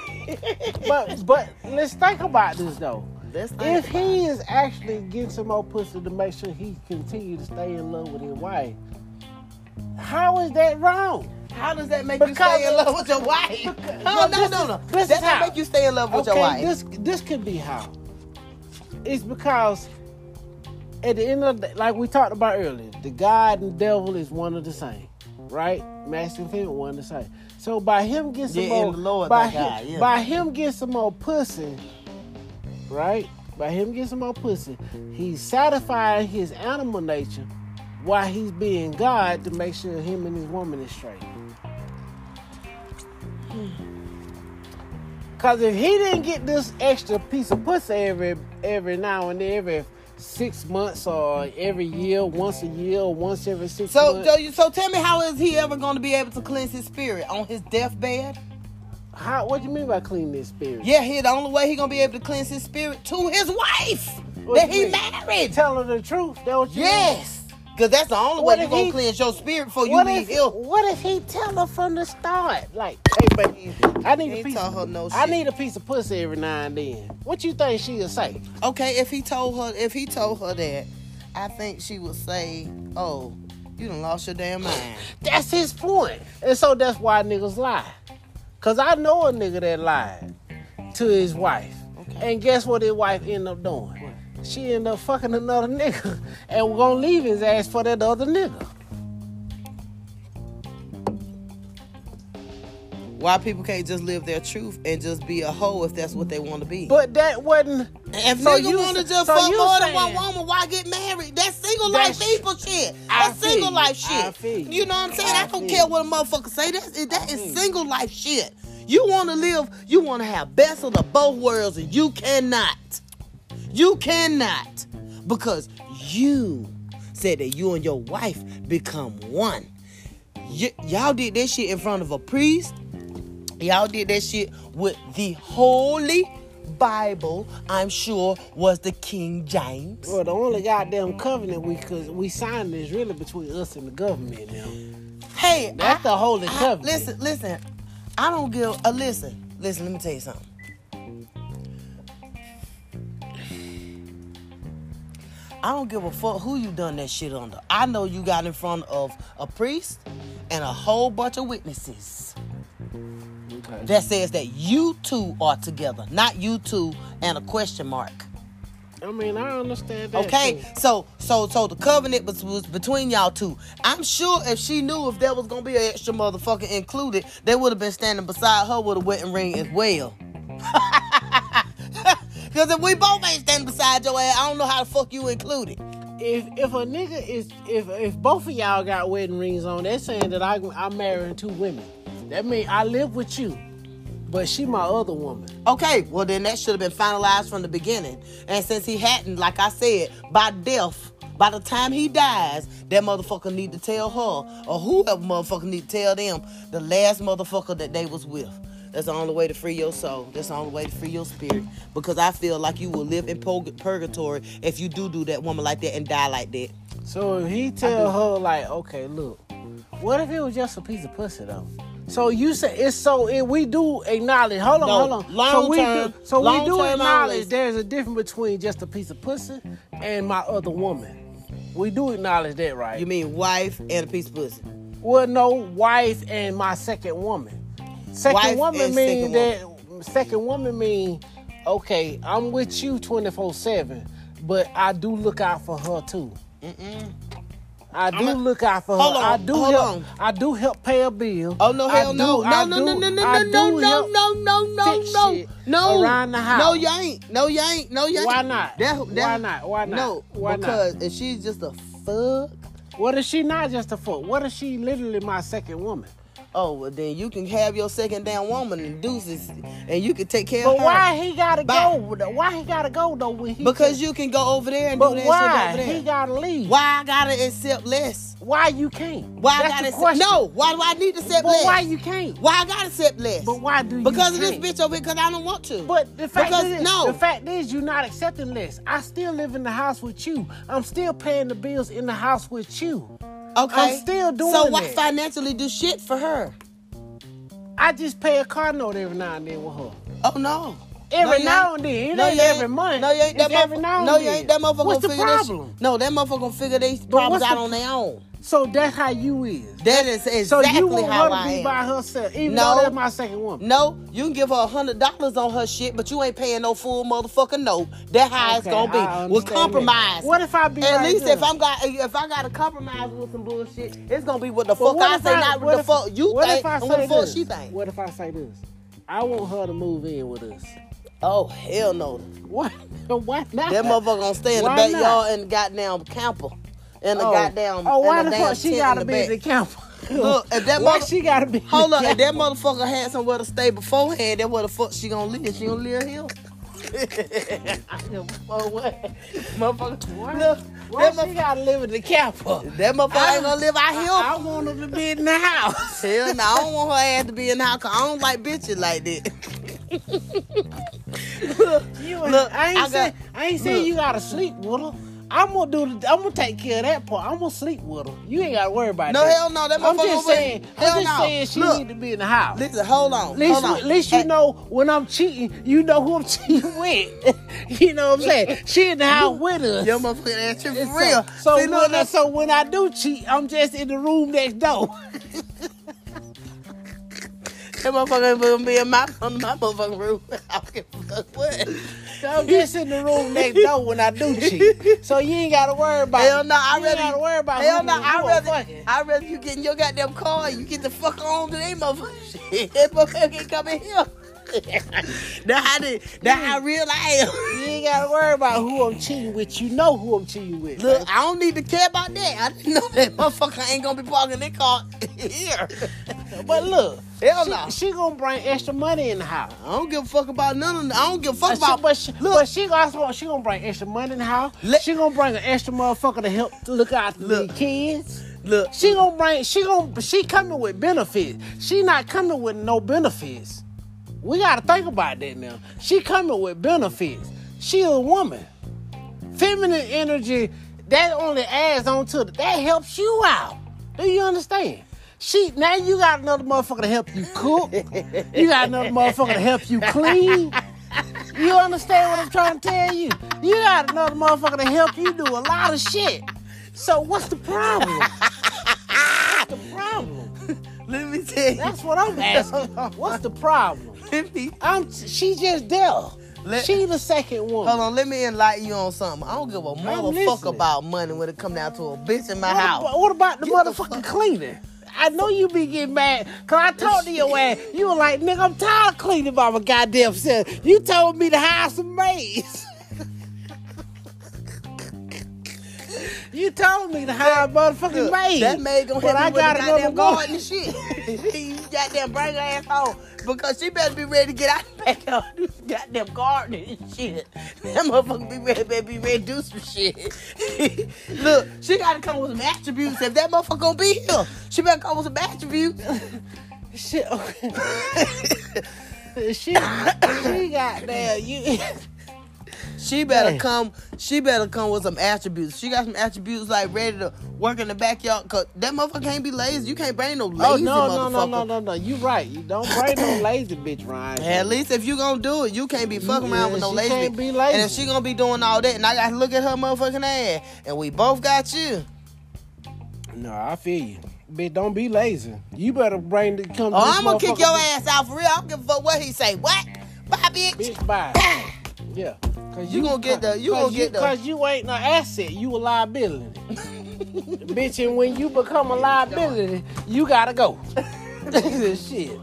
[SPEAKER 2] but but let's think about this though.
[SPEAKER 1] Let's think
[SPEAKER 2] If
[SPEAKER 1] about
[SPEAKER 2] he
[SPEAKER 1] it.
[SPEAKER 2] is actually getting some more pussy to make sure he continue to stay in love with his wife, how is that wrong?
[SPEAKER 1] How does that make
[SPEAKER 2] Because
[SPEAKER 1] you stay in
[SPEAKER 2] of-
[SPEAKER 1] love with your wife?
[SPEAKER 2] Because-
[SPEAKER 1] No,
[SPEAKER 2] but
[SPEAKER 1] no,
[SPEAKER 2] this
[SPEAKER 1] no,
[SPEAKER 2] is-
[SPEAKER 1] no.
[SPEAKER 2] this
[SPEAKER 1] That
[SPEAKER 2] is
[SPEAKER 1] don't
[SPEAKER 2] how.
[SPEAKER 1] make you stay in love with
[SPEAKER 2] Okay,
[SPEAKER 1] your wife.
[SPEAKER 2] this this could be how. It's because at the end of the day, like we talked about earlier, the God and devil is one of the same, right? Masculine and feminine, one of the same. So by him getting some
[SPEAKER 1] Yeah,
[SPEAKER 2] more,
[SPEAKER 1] and the Lord
[SPEAKER 2] by
[SPEAKER 1] thy
[SPEAKER 2] him,
[SPEAKER 1] God, yeah.
[SPEAKER 2] by him getting some more pussy, right? By him getting some more pussy, he's satisfying his animal nature while he's being God to make sure him and his woman is straight. Cause if he didn't get this extra piece of pussy every every now and then, every six months or every year, once a year or once every six
[SPEAKER 1] so,
[SPEAKER 2] months.
[SPEAKER 1] So, so tell me, how is he ever going to be able to cleanse his spirit on his deathbed?
[SPEAKER 2] How? What do you mean by clean his spirit?
[SPEAKER 1] Yeah, he the only way he gonna be able to cleanse his spirit to his wife
[SPEAKER 2] What
[SPEAKER 1] that
[SPEAKER 2] you
[SPEAKER 1] he
[SPEAKER 2] mean?
[SPEAKER 1] married.
[SPEAKER 2] Tell her the truth. That what you
[SPEAKER 1] Yes, because that's the only
[SPEAKER 2] What
[SPEAKER 1] way you
[SPEAKER 2] if
[SPEAKER 1] gonna
[SPEAKER 2] he-
[SPEAKER 1] cleanse your spirit before
[SPEAKER 2] mean?
[SPEAKER 1] you
[SPEAKER 2] What
[SPEAKER 1] leave
[SPEAKER 2] if,
[SPEAKER 1] here.
[SPEAKER 2] what if he tell her from the start? Like, hey baby, I need
[SPEAKER 1] He
[SPEAKER 2] a piece.
[SPEAKER 1] told her
[SPEAKER 2] Of,
[SPEAKER 1] no
[SPEAKER 2] I
[SPEAKER 1] shit.
[SPEAKER 2] need a piece of pussy every now and then. What you think she'll say?
[SPEAKER 1] Okay, if he told her, if he told her that, I think she would say, "Oh, you done lost your damn mind."
[SPEAKER 2] That's his point. And so that's why niggas lie. Cause I know a nigga that lied to his wife.
[SPEAKER 1] Okay.
[SPEAKER 2] And guess what his wife ended up doing? She ended up fucking another nigga and we're gonna leave his ass for that other nigga.
[SPEAKER 1] Why people can't just live their truth and just be a hoe if that's what they want to be?
[SPEAKER 2] But that wasn't.
[SPEAKER 1] If
[SPEAKER 2] so
[SPEAKER 1] nigga
[SPEAKER 2] you-
[SPEAKER 1] want to just
[SPEAKER 2] so
[SPEAKER 1] fuck
[SPEAKER 2] you
[SPEAKER 1] more than one
[SPEAKER 2] saying-
[SPEAKER 1] woman, why get married? That's single
[SPEAKER 2] That's-
[SPEAKER 1] life people shit.
[SPEAKER 2] I
[SPEAKER 1] That's
[SPEAKER 2] feel
[SPEAKER 1] single
[SPEAKER 2] you.
[SPEAKER 1] life shit.
[SPEAKER 2] I feel you.
[SPEAKER 1] You know what I'm saying?
[SPEAKER 2] I
[SPEAKER 1] I, don't
[SPEAKER 2] feel
[SPEAKER 1] care
[SPEAKER 2] you.
[SPEAKER 1] what a motherfucker say. That is, that
[SPEAKER 2] feel
[SPEAKER 1] is
[SPEAKER 2] you.
[SPEAKER 1] single life shit. You want to live, you want to have best of the both worlds, and you cannot. You cannot. Because you said that you and your wife become one. Y- y'all did that shit in front of a priest. Y'all did that shit with the Holy Bible, I'm sure, was the King James.
[SPEAKER 2] Well, the only goddamn covenant we cause we signed is really between us and the government now.
[SPEAKER 1] Hey,
[SPEAKER 2] That's
[SPEAKER 1] I-
[SPEAKER 2] the Holy
[SPEAKER 1] I-
[SPEAKER 2] Covenant.
[SPEAKER 1] Listen, listen. I don't give a listen. Listen, let me tell you something. I don't give a fuck who you done that shit under. I know you got in front of a priest and a whole bunch of witnesses
[SPEAKER 2] Okay.
[SPEAKER 1] that says that you two are together, not you two and a question mark.
[SPEAKER 2] I mean, I understand that.
[SPEAKER 1] Okay,
[SPEAKER 2] too.
[SPEAKER 1] so so so the covenant was, was between y'all two. I'm sure if she knew if there was gonna be an extra motherfucker included, they would have been standing beside her with a wedding ring as well. Because if we both ain't standing beside your ass, I don't know how the fuck you included.
[SPEAKER 2] If if a nigga is if if both of y'all got wedding rings on, they're saying that I I'm marrying two women. That means I live with you, but she my other woman.
[SPEAKER 1] Okay, well then that should have been finalized from the beginning. And since he hadn't, like I said, by death, by the time he dies, that motherfucker need to tell her, or whoever motherfucker need to tell them, the last motherfucker that they was with. That's the only way to free your soul. That's the only way to free your spirit. Because I feel like you will live in purg- purgatory if you do do that woman like that and die like that.
[SPEAKER 2] So if he tell her like, okay, look, what if it was just a piece of pussy though? So you say it's so if we do acknowledge. Hold on,
[SPEAKER 1] No,
[SPEAKER 2] hold on.
[SPEAKER 1] long
[SPEAKER 2] so we
[SPEAKER 1] term-
[SPEAKER 2] do, so we
[SPEAKER 1] long
[SPEAKER 2] do
[SPEAKER 1] term
[SPEAKER 2] acknowledge
[SPEAKER 1] always.
[SPEAKER 2] there's a difference between just a piece of pussy and my other woman. We do acknowledge that, right?
[SPEAKER 1] You mean wife and a piece of pussy?
[SPEAKER 2] Well, no, wife and my second woman. Second
[SPEAKER 1] Wife
[SPEAKER 2] woman
[SPEAKER 1] and
[SPEAKER 2] mean
[SPEAKER 1] second
[SPEAKER 2] that second woman mean okay, I'm with you twenty-four seven, but I do look out for her too.
[SPEAKER 1] Mm-mm.
[SPEAKER 2] I do
[SPEAKER 1] I'm a-
[SPEAKER 2] look out for her.
[SPEAKER 1] Hold on,
[SPEAKER 2] I do
[SPEAKER 1] hold
[SPEAKER 2] help.
[SPEAKER 1] on.
[SPEAKER 2] I do help pay a bill.
[SPEAKER 1] Oh no, hell
[SPEAKER 2] I do-
[SPEAKER 1] no.
[SPEAKER 2] I
[SPEAKER 1] No, no,
[SPEAKER 2] do-
[SPEAKER 1] no, no,
[SPEAKER 2] I
[SPEAKER 1] no,
[SPEAKER 2] do
[SPEAKER 1] no, no,
[SPEAKER 2] help
[SPEAKER 1] no, no, no,
[SPEAKER 2] fix
[SPEAKER 1] no,
[SPEAKER 2] shit
[SPEAKER 1] no.
[SPEAKER 2] around the house.
[SPEAKER 1] No, you ain't. No, you ain't. No, you ain't.
[SPEAKER 2] Why not?
[SPEAKER 1] That, that,
[SPEAKER 2] Why not? Why not?
[SPEAKER 1] No,
[SPEAKER 2] Why
[SPEAKER 1] because
[SPEAKER 2] not?
[SPEAKER 1] if she's just a fuck,
[SPEAKER 2] What if she not just a fuck? What if she literally my second woman?
[SPEAKER 1] oh, well then you can have your second damn woman and deuces, and you can take care
[SPEAKER 2] But
[SPEAKER 1] of her.
[SPEAKER 2] why he gotta
[SPEAKER 1] Bye.
[SPEAKER 2] go? Why he gotta go though? When he
[SPEAKER 1] Because you can go over there and
[SPEAKER 2] But
[SPEAKER 1] do that
[SPEAKER 2] why
[SPEAKER 1] shit over there.
[SPEAKER 2] he gotta leave?
[SPEAKER 1] Why I gotta accept less?
[SPEAKER 2] Why you can't?
[SPEAKER 1] Why
[SPEAKER 2] That's
[SPEAKER 1] I
[SPEAKER 2] the
[SPEAKER 1] gotta
[SPEAKER 2] question.
[SPEAKER 1] accept? No, why do I need to accept
[SPEAKER 2] But
[SPEAKER 1] less?
[SPEAKER 2] why you can't?
[SPEAKER 1] Why I gotta accept less?
[SPEAKER 2] But why do you?
[SPEAKER 1] Because of this
[SPEAKER 2] can't?
[SPEAKER 1] bitch over here, because I don't want to.
[SPEAKER 2] But the fact
[SPEAKER 1] Because-
[SPEAKER 2] is,
[SPEAKER 1] no.
[SPEAKER 2] the fact is, you're not accepting less. I still live in the house with you. I'm still paying the bills in the house with you.
[SPEAKER 1] Okay.
[SPEAKER 2] I'm still doing
[SPEAKER 1] So why
[SPEAKER 2] that.
[SPEAKER 1] financially do shit for her?
[SPEAKER 2] I just pay a car note every now and then with her.
[SPEAKER 1] Oh no.
[SPEAKER 2] Every
[SPEAKER 1] No, you
[SPEAKER 2] now
[SPEAKER 1] ain't.
[SPEAKER 2] and then. It
[SPEAKER 1] No,
[SPEAKER 2] ain't
[SPEAKER 1] you ain't.
[SPEAKER 2] every month.
[SPEAKER 1] No, you ain't. That
[SPEAKER 2] It's every
[SPEAKER 1] motherfucker-
[SPEAKER 2] now and
[SPEAKER 1] No,
[SPEAKER 2] then.
[SPEAKER 1] you ain't. That motherfucker
[SPEAKER 2] What's the
[SPEAKER 1] gonna figure
[SPEAKER 2] problem?
[SPEAKER 1] this. No, that motherfucker gonna figure these
[SPEAKER 2] But
[SPEAKER 1] problems
[SPEAKER 2] what's
[SPEAKER 1] out
[SPEAKER 2] the-
[SPEAKER 1] on their own.
[SPEAKER 2] So that's how you is.
[SPEAKER 1] That is
[SPEAKER 2] So
[SPEAKER 1] exactly
[SPEAKER 2] you want
[SPEAKER 1] how
[SPEAKER 2] her to
[SPEAKER 1] I
[SPEAKER 2] be
[SPEAKER 1] am.
[SPEAKER 2] by herself, even
[SPEAKER 1] No.
[SPEAKER 2] though that's my second woman.
[SPEAKER 1] No, you can give her a hundred dollars on her shit, but you ain't paying no full motherfucking note. That's how it's
[SPEAKER 2] Okay,
[SPEAKER 1] gonna be.
[SPEAKER 2] I
[SPEAKER 1] We'll
[SPEAKER 2] understand
[SPEAKER 1] compromise.
[SPEAKER 2] that. What if I be
[SPEAKER 1] At
[SPEAKER 2] right
[SPEAKER 1] least
[SPEAKER 2] there?
[SPEAKER 1] if I'm got if I gotta compromise with some bullshit, it's gonna be what the
[SPEAKER 2] But
[SPEAKER 1] fuck
[SPEAKER 2] what
[SPEAKER 1] I
[SPEAKER 2] if
[SPEAKER 1] say, not
[SPEAKER 2] what
[SPEAKER 1] what the
[SPEAKER 2] if-
[SPEAKER 1] fuck you
[SPEAKER 2] what
[SPEAKER 1] think,
[SPEAKER 2] if I
[SPEAKER 1] and what the
[SPEAKER 2] say
[SPEAKER 1] fuck
[SPEAKER 2] this?
[SPEAKER 1] she think.
[SPEAKER 2] What if I say this? I want her to move in with us.
[SPEAKER 1] Oh hell no.
[SPEAKER 2] Why? Why not?
[SPEAKER 1] That motherfucker gonna stay in the
[SPEAKER 2] Why
[SPEAKER 1] backyard
[SPEAKER 2] not?
[SPEAKER 1] in the goddamn camper. In the
[SPEAKER 2] oh.
[SPEAKER 1] goddamn
[SPEAKER 2] Oh, why
[SPEAKER 1] in
[SPEAKER 2] the
[SPEAKER 1] the damn
[SPEAKER 2] fuck she
[SPEAKER 1] tent
[SPEAKER 2] gotta
[SPEAKER 1] in the
[SPEAKER 2] be in the
[SPEAKER 1] back.
[SPEAKER 2] camper?
[SPEAKER 1] Look, if that
[SPEAKER 2] Why
[SPEAKER 1] mother-
[SPEAKER 2] she gotta be?
[SPEAKER 1] Hold up, if that motherfucker had somewhere to stay beforehand, then where the fuck she gonna live? She gonna live here? Oh, what? Motherfucker,
[SPEAKER 2] Why,
[SPEAKER 1] look,
[SPEAKER 2] why
[SPEAKER 1] that
[SPEAKER 2] she gotta live in the camper?
[SPEAKER 1] That motherfucker ain't gonna live out here.
[SPEAKER 2] I, I want her to be in the house.
[SPEAKER 1] Hell no, I don't want her ass to be in the house, cause I don't like bitches like that.
[SPEAKER 2] You,
[SPEAKER 1] Look,
[SPEAKER 2] I ain't
[SPEAKER 1] I got-
[SPEAKER 2] say, I ain't saying
[SPEAKER 1] look.
[SPEAKER 2] you gotta sleep with her. I'm gonna do the, I'm gonna take care of that part. I'm gonna sleep with her. You ain't gotta worry about
[SPEAKER 1] No,
[SPEAKER 2] that.
[SPEAKER 1] hell no, that
[SPEAKER 2] I'm
[SPEAKER 1] motherfucker
[SPEAKER 2] just
[SPEAKER 1] over-
[SPEAKER 2] saying.
[SPEAKER 1] hell
[SPEAKER 2] I'm just
[SPEAKER 1] no.
[SPEAKER 2] saying she
[SPEAKER 1] Look.
[SPEAKER 2] need to be in the house.
[SPEAKER 1] Listen, hold on,
[SPEAKER 2] At least,
[SPEAKER 1] hold on.
[SPEAKER 2] at least you
[SPEAKER 1] Hey,
[SPEAKER 2] know when I'm cheating, you know who I'm cheating with. You know what I'm saying? She in the house with us.
[SPEAKER 1] Your motherfucking ass tripping
[SPEAKER 2] And
[SPEAKER 1] for real.
[SPEAKER 2] So, so,
[SPEAKER 1] See, look,
[SPEAKER 2] when I,
[SPEAKER 1] look,
[SPEAKER 2] so when I do cheat, I'm just in the room next door.
[SPEAKER 1] that motherfucker ain't gonna be in my, my motherfucking room. I don't give a fuck what.
[SPEAKER 2] So I'm just in the room next door when I do cheat. So you ain't gotta worry about
[SPEAKER 1] Hell no, I
[SPEAKER 2] you
[SPEAKER 1] rather
[SPEAKER 2] ain't gotta worry about
[SPEAKER 1] hell
[SPEAKER 2] who,
[SPEAKER 1] no,
[SPEAKER 2] who
[SPEAKER 1] I
[SPEAKER 2] I'm
[SPEAKER 1] rather
[SPEAKER 2] fucking.
[SPEAKER 1] I rather you get in your goddamn car and you get the fuck on to them motherfuckers. Shit, that motherfucker can't come in here. That's how the, that's how real I am.
[SPEAKER 2] You ain't gotta worry about who I'm cheating with. You know who I'm cheating with.
[SPEAKER 1] Look,
[SPEAKER 2] man.
[SPEAKER 1] I don't need to care about that. I didn't know that motherfucker ain't gonna be parking their car here.
[SPEAKER 2] But look,
[SPEAKER 1] Hell
[SPEAKER 2] she,
[SPEAKER 1] no.
[SPEAKER 2] she gonna bring extra money in the house.
[SPEAKER 1] I don't give a fuck about none of that. I don't give a fuck
[SPEAKER 2] But she,
[SPEAKER 1] about.
[SPEAKER 2] but she,
[SPEAKER 1] look,
[SPEAKER 2] but she also she gonna bring extra money in the house.
[SPEAKER 1] Let-
[SPEAKER 2] she gonna bring an extra motherfucker to help to look out for
[SPEAKER 1] Look.
[SPEAKER 2] the kids.
[SPEAKER 1] look.
[SPEAKER 2] She gonna bring. She gonna. She coming with benefits. She not coming with no benefits. We gotta think about that now. She coming with benefits. She a woman. Feminine energy that only adds on to that helps you out. Do you understand? She now you got another motherfucker to help you cook. You got another motherfucker to help you clean. You understand what I'm trying to tell you? You got another motherfucker to help you do a lot of shit. So what's the problem? What's the problem?
[SPEAKER 1] Let me tell you.
[SPEAKER 2] That's what I'm asking. What's the problem?
[SPEAKER 1] Let me,
[SPEAKER 2] I'm she just there.
[SPEAKER 1] Let-
[SPEAKER 2] She the second one.
[SPEAKER 1] hold on, let me enlighten you on something. I don't give a motherfucker
[SPEAKER 2] listening.
[SPEAKER 1] about money when it come down to a bitch in my
[SPEAKER 2] What
[SPEAKER 1] house.
[SPEAKER 2] about, what about the
[SPEAKER 1] Get the
[SPEAKER 2] motherfucking
[SPEAKER 1] fuck-
[SPEAKER 2] cleaning? I know you be getting mad, cause I talked to your ass. You were like, nigga, I'm tired of cleaning by my goddamn self. You told me to hire some maids. You told me to hire a motherfucking
[SPEAKER 1] Look,
[SPEAKER 2] maid.
[SPEAKER 1] that maid gonna
[SPEAKER 2] But
[SPEAKER 1] help
[SPEAKER 2] I
[SPEAKER 1] me with
[SPEAKER 2] got
[SPEAKER 1] the
[SPEAKER 2] another
[SPEAKER 1] goddamn
[SPEAKER 2] one.
[SPEAKER 1] garden and shit. You goddamn bring her ass home. Because she better be ready to get out the backyard and do some goddamn gardening and shit. That motherfucker be ready, better be ready to do some shit. Look, she gotta come with some attributes. If that motherfucker gonna be here, she better come with some attributes.
[SPEAKER 2] Shit. Okay. she, she got there. You.
[SPEAKER 1] She better
[SPEAKER 2] Hey.
[SPEAKER 1] come. She better come with some attributes. She got some attributes like ready to work in the backyard. Cause that motherfucker can't be lazy. You can't bring no lazy
[SPEAKER 2] Oh no, no,
[SPEAKER 1] motherfucker.
[SPEAKER 2] no, no, no, no! You right. You don't bring no lazy bitch, Ryan.
[SPEAKER 1] At least if you gonna do it, you can't be fucking around
[SPEAKER 2] Yeah,
[SPEAKER 1] with no
[SPEAKER 2] she
[SPEAKER 1] lazy.
[SPEAKER 2] can't
[SPEAKER 1] bitch.
[SPEAKER 2] be lazy.
[SPEAKER 1] And if she gonna be doing all that, and I gotta look at her motherfucking ass, and we both got you.
[SPEAKER 2] No, I feel you. Bitch, don't be lazy. You better bring the come.
[SPEAKER 1] Oh,
[SPEAKER 2] this
[SPEAKER 1] I'm gonna kick
[SPEAKER 2] motherfucker-
[SPEAKER 1] your ass out for real. I don't give a fuck what he say. What? Bye, bitch.
[SPEAKER 2] Bitch, bye. Yeah. Cause
[SPEAKER 1] You gonna get the- you
[SPEAKER 2] cause
[SPEAKER 1] gonna get the-
[SPEAKER 2] Cause you ain't no asset. You a liability. Bitch, and when you become a liability, you gotta go. Shit.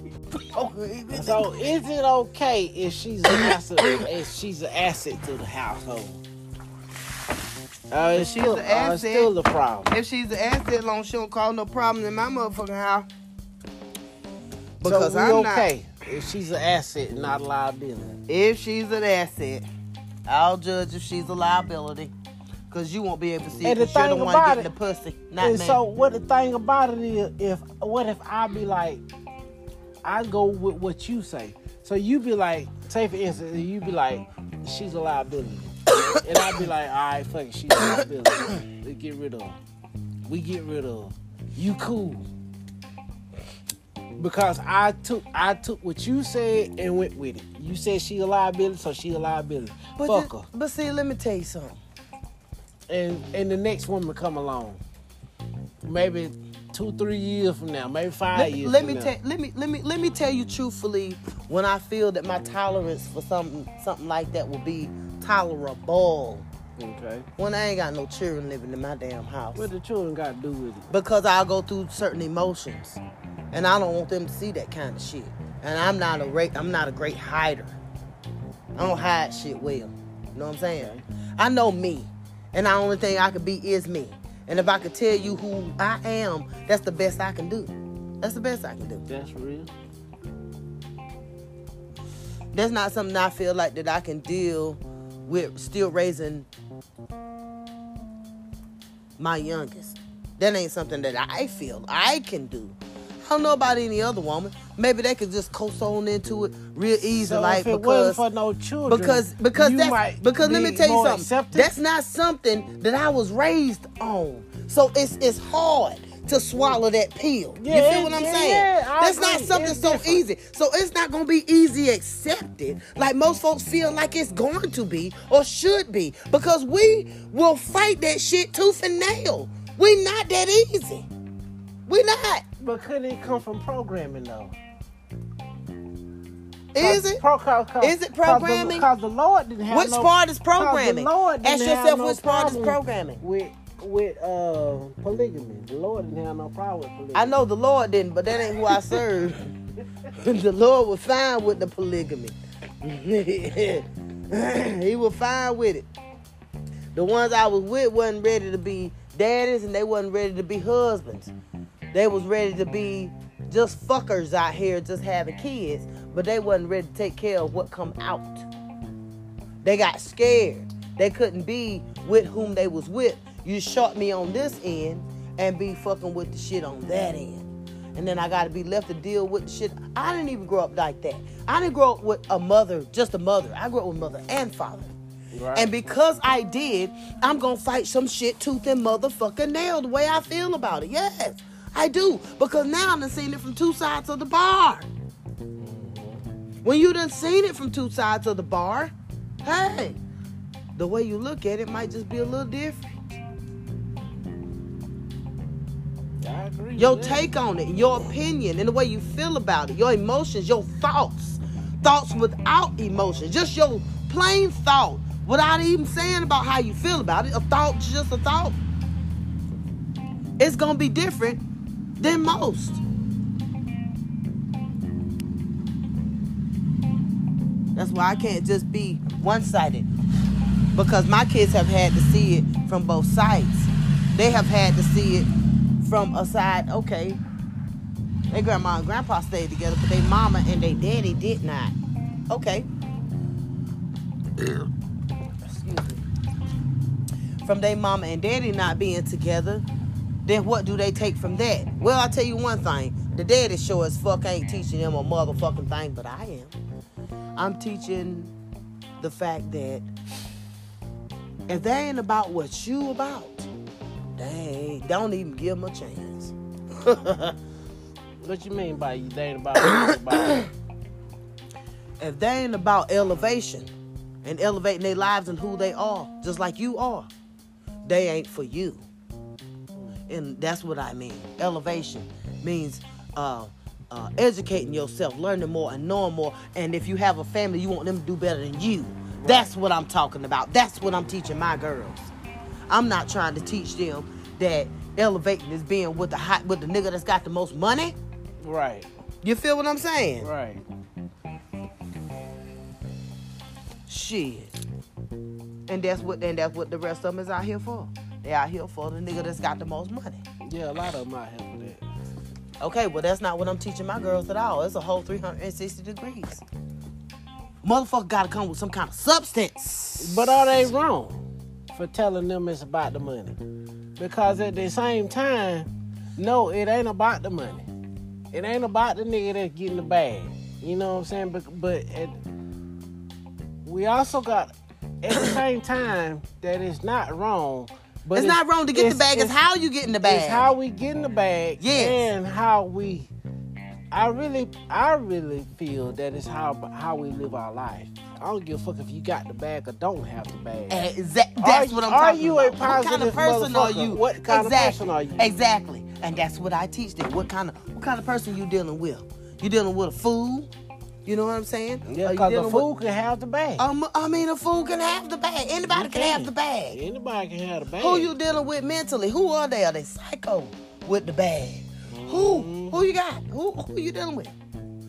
[SPEAKER 2] So is it okay if she's an asset? If she's an asset to the household? Uh, it's
[SPEAKER 1] she's
[SPEAKER 2] still,
[SPEAKER 1] an
[SPEAKER 2] uh, it's
[SPEAKER 1] asset-
[SPEAKER 2] still the problem.
[SPEAKER 1] If she's an asset long, she don't cause no problem in my motherfucking house. Because
[SPEAKER 2] so we
[SPEAKER 1] I'm
[SPEAKER 2] okay if she's an asset, not a liability.
[SPEAKER 1] not. If she's an asset, I'll judge if she's a liability. Cause you won't be able to see it.
[SPEAKER 2] And the
[SPEAKER 1] 'Cause you're the
[SPEAKER 2] thing
[SPEAKER 1] one
[SPEAKER 2] about
[SPEAKER 1] getting
[SPEAKER 2] it-
[SPEAKER 1] the pussy, not
[SPEAKER 2] And
[SPEAKER 1] me.
[SPEAKER 2] so what the thing about it is, if what if I be like, I go with what you say. So you be like, say for instance, you be like, she's a liability, and I be like, all right, fuck it, she's a liability. We get rid of her. We get rid of her. You cool? Because I took I took what you said and went with it. You said she a liability, so she a liability.
[SPEAKER 1] but,
[SPEAKER 2] Fuck
[SPEAKER 1] the-
[SPEAKER 2] her.
[SPEAKER 1] but see, let me tell you something.
[SPEAKER 2] And and the next woman come along. Maybe two, three years from now, maybe five
[SPEAKER 1] Let,
[SPEAKER 2] years
[SPEAKER 1] let
[SPEAKER 2] from
[SPEAKER 1] me
[SPEAKER 2] now.
[SPEAKER 1] tell let me let me let me tell you truthfully, when I feel that my tolerance for something something like that will be tolerable.
[SPEAKER 2] Okay.
[SPEAKER 1] When I ain't got no children living in my damn house.
[SPEAKER 2] What the children got to do with it?
[SPEAKER 1] Because I'll go through certain emotions, and I don't want them to see that kind of shit. And I'm not a great I'm not a great hider. I don't hide shit well. You know what I'm saying?
[SPEAKER 2] Okay.
[SPEAKER 1] I know me, and the only thing I could be is me. And if I could tell you who I am, that's the best I can do. That's the best I can do.
[SPEAKER 2] That's real.
[SPEAKER 1] That's not something I feel like that I can deal with still raising my youngest. That ain't something that I feel I can do. I don't know about any other woman. Maybe they could just coast on into it real easy,
[SPEAKER 2] So
[SPEAKER 1] like
[SPEAKER 2] if it
[SPEAKER 1] because
[SPEAKER 2] wasn't for no children,
[SPEAKER 1] because because
[SPEAKER 2] you
[SPEAKER 1] that's
[SPEAKER 2] might
[SPEAKER 1] because let me
[SPEAKER 2] be
[SPEAKER 1] tell you
[SPEAKER 2] more
[SPEAKER 1] something.
[SPEAKER 2] accepted.
[SPEAKER 1] That's not something that I was raised on. So it's it's hard to swallow that pill.
[SPEAKER 2] Yeah,
[SPEAKER 1] you feel what I'm
[SPEAKER 2] yeah,
[SPEAKER 1] saying?
[SPEAKER 2] yeah, I
[SPEAKER 1] That's not
[SPEAKER 2] agree.
[SPEAKER 1] something
[SPEAKER 2] It's
[SPEAKER 1] so
[SPEAKER 2] different.
[SPEAKER 1] easy. So it's not gonna be easy accepted like most folks feel like it's going to be or should be. Because we will fight that shit tooth and nail. We not that easy. We not.
[SPEAKER 2] But couldn't it come from programming though?
[SPEAKER 1] Is it?
[SPEAKER 2] Pro, cause, cause,
[SPEAKER 1] Is it programming?
[SPEAKER 2] Because the, the Lord didn't have
[SPEAKER 1] Which
[SPEAKER 2] no,
[SPEAKER 1] part is
[SPEAKER 2] 'cause
[SPEAKER 1] programming?
[SPEAKER 2] The Lord didn't
[SPEAKER 1] Ask
[SPEAKER 2] have
[SPEAKER 1] yourself
[SPEAKER 2] no
[SPEAKER 1] which part is
[SPEAKER 2] problem
[SPEAKER 1] programming.
[SPEAKER 2] With with uh polygamy. The Lord didn't have no problem with polygamy.
[SPEAKER 1] I know the Lord didn't, but that ain't who I serve. The Lord was fine with the polygamy. He was fine with it. The ones I was with wasn't ready to be daddies, and they wasn't ready to be husbands. They was ready to be just fuckers out here just having kids, but they wasn't ready to take care of what come out. They got scared. They couldn't be with whom they was with. You shot me on this end and be fucking with the shit on that end. And then I got to be left to deal with the shit. I didn't even grow up like that. I didn't grow up with a mother, just a mother. I grew up with mother and father.
[SPEAKER 2] Right.
[SPEAKER 1] And because I did, I'm going to fight some shit tooth and motherfucking nail the way I feel about it. Yes, I do. Because now I done seen it from two sides of the bar. When you done seen it from two sides of the bar, hey, the way you look at it might just be a little different.
[SPEAKER 2] I agree.
[SPEAKER 1] Your
[SPEAKER 2] with that.
[SPEAKER 1] take on it, your opinion, and the way you feel about it, your emotions, your thoughts. Thoughts without emotions. Just your plain thought without even saying about how you feel about it. A thought's just a thought. It's going to be different than most. That's why I can't just be one-sided. Because my kids have had to see it from both sides. They have had to see it from a side, okay, their grandma and grandpa stayed together, but their mama and their daddy did not. Okay. Excuse me. From their mama and daddy not being together, then what do they take from that? Well, I'll tell you one thing. The daddy sure as fuck ain't teaching them a motherfucking thing, but I am. I'm teaching the fact that if they ain't about what you about, they don't even give them a chance.
[SPEAKER 2] What you mean by you? They ain't about what you about?
[SPEAKER 1] If they ain't about elevation and elevating their lives and who they are, just like you are, they ain't for you. And that's what I mean. Elevation means uh, uh, educating yourself, learning more and knowing more. And if you have a family, you want them to do better than you. Right. That's what I'm talking about. That's what I'm teaching my girls. I'm not trying to teach them that elevating is being with the hot, with the nigga that's got the most money.
[SPEAKER 2] Right.
[SPEAKER 1] You feel what I'm saying?
[SPEAKER 2] Right.
[SPEAKER 1] Shit. And that's what and that's what the rest of them is out here for. They out here for the nigga that's got the most money.
[SPEAKER 2] Yeah, a lot of them out here for that.
[SPEAKER 1] Okay, well that's not what I'm teaching my girls at all. It's a whole three hundred sixty degrees. Motherfucker gotta come with some kind of substance.
[SPEAKER 2] But are they wrong for telling them it's about the money? Because at the same time, no, it ain't about the money. It ain't about the nigga that's getting the bag. You know what I'm saying? But, but at, we also got, at the same time, that it's not wrong. But
[SPEAKER 1] it's, it's not wrong to get
[SPEAKER 2] it's,
[SPEAKER 1] the bag. It's, it's how you get in the bag.
[SPEAKER 2] It's how we get in the bag.
[SPEAKER 1] Yes.
[SPEAKER 2] And how we... I really, I really feel that it's how how we live our life. I don't give a fuck if you got the bag or don't have the bag.
[SPEAKER 1] Exactly. That's
[SPEAKER 2] are,
[SPEAKER 1] what I'm
[SPEAKER 2] are
[SPEAKER 1] talking
[SPEAKER 2] you
[SPEAKER 1] about.
[SPEAKER 2] a positive
[SPEAKER 1] what kind of person are you?
[SPEAKER 2] What kind
[SPEAKER 1] exactly.
[SPEAKER 2] of person are you?
[SPEAKER 1] Exactly. And that's what I teach them. What kind of what kind of person you dealing with? You dealing with a fool? You know what I'm saying?
[SPEAKER 2] Yeah, because a fool with, can have the bag.
[SPEAKER 1] Um, I mean, a fool can have the bag. Anybody can. can have the bag.
[SPEAKER 2] Anybody can have the bag.
[SPEAKER 1] Who you dealing with mentally? Who are they? Are they psycho with the bag? Mm-hmm. Who? Who you got? Who? Who you dealing with?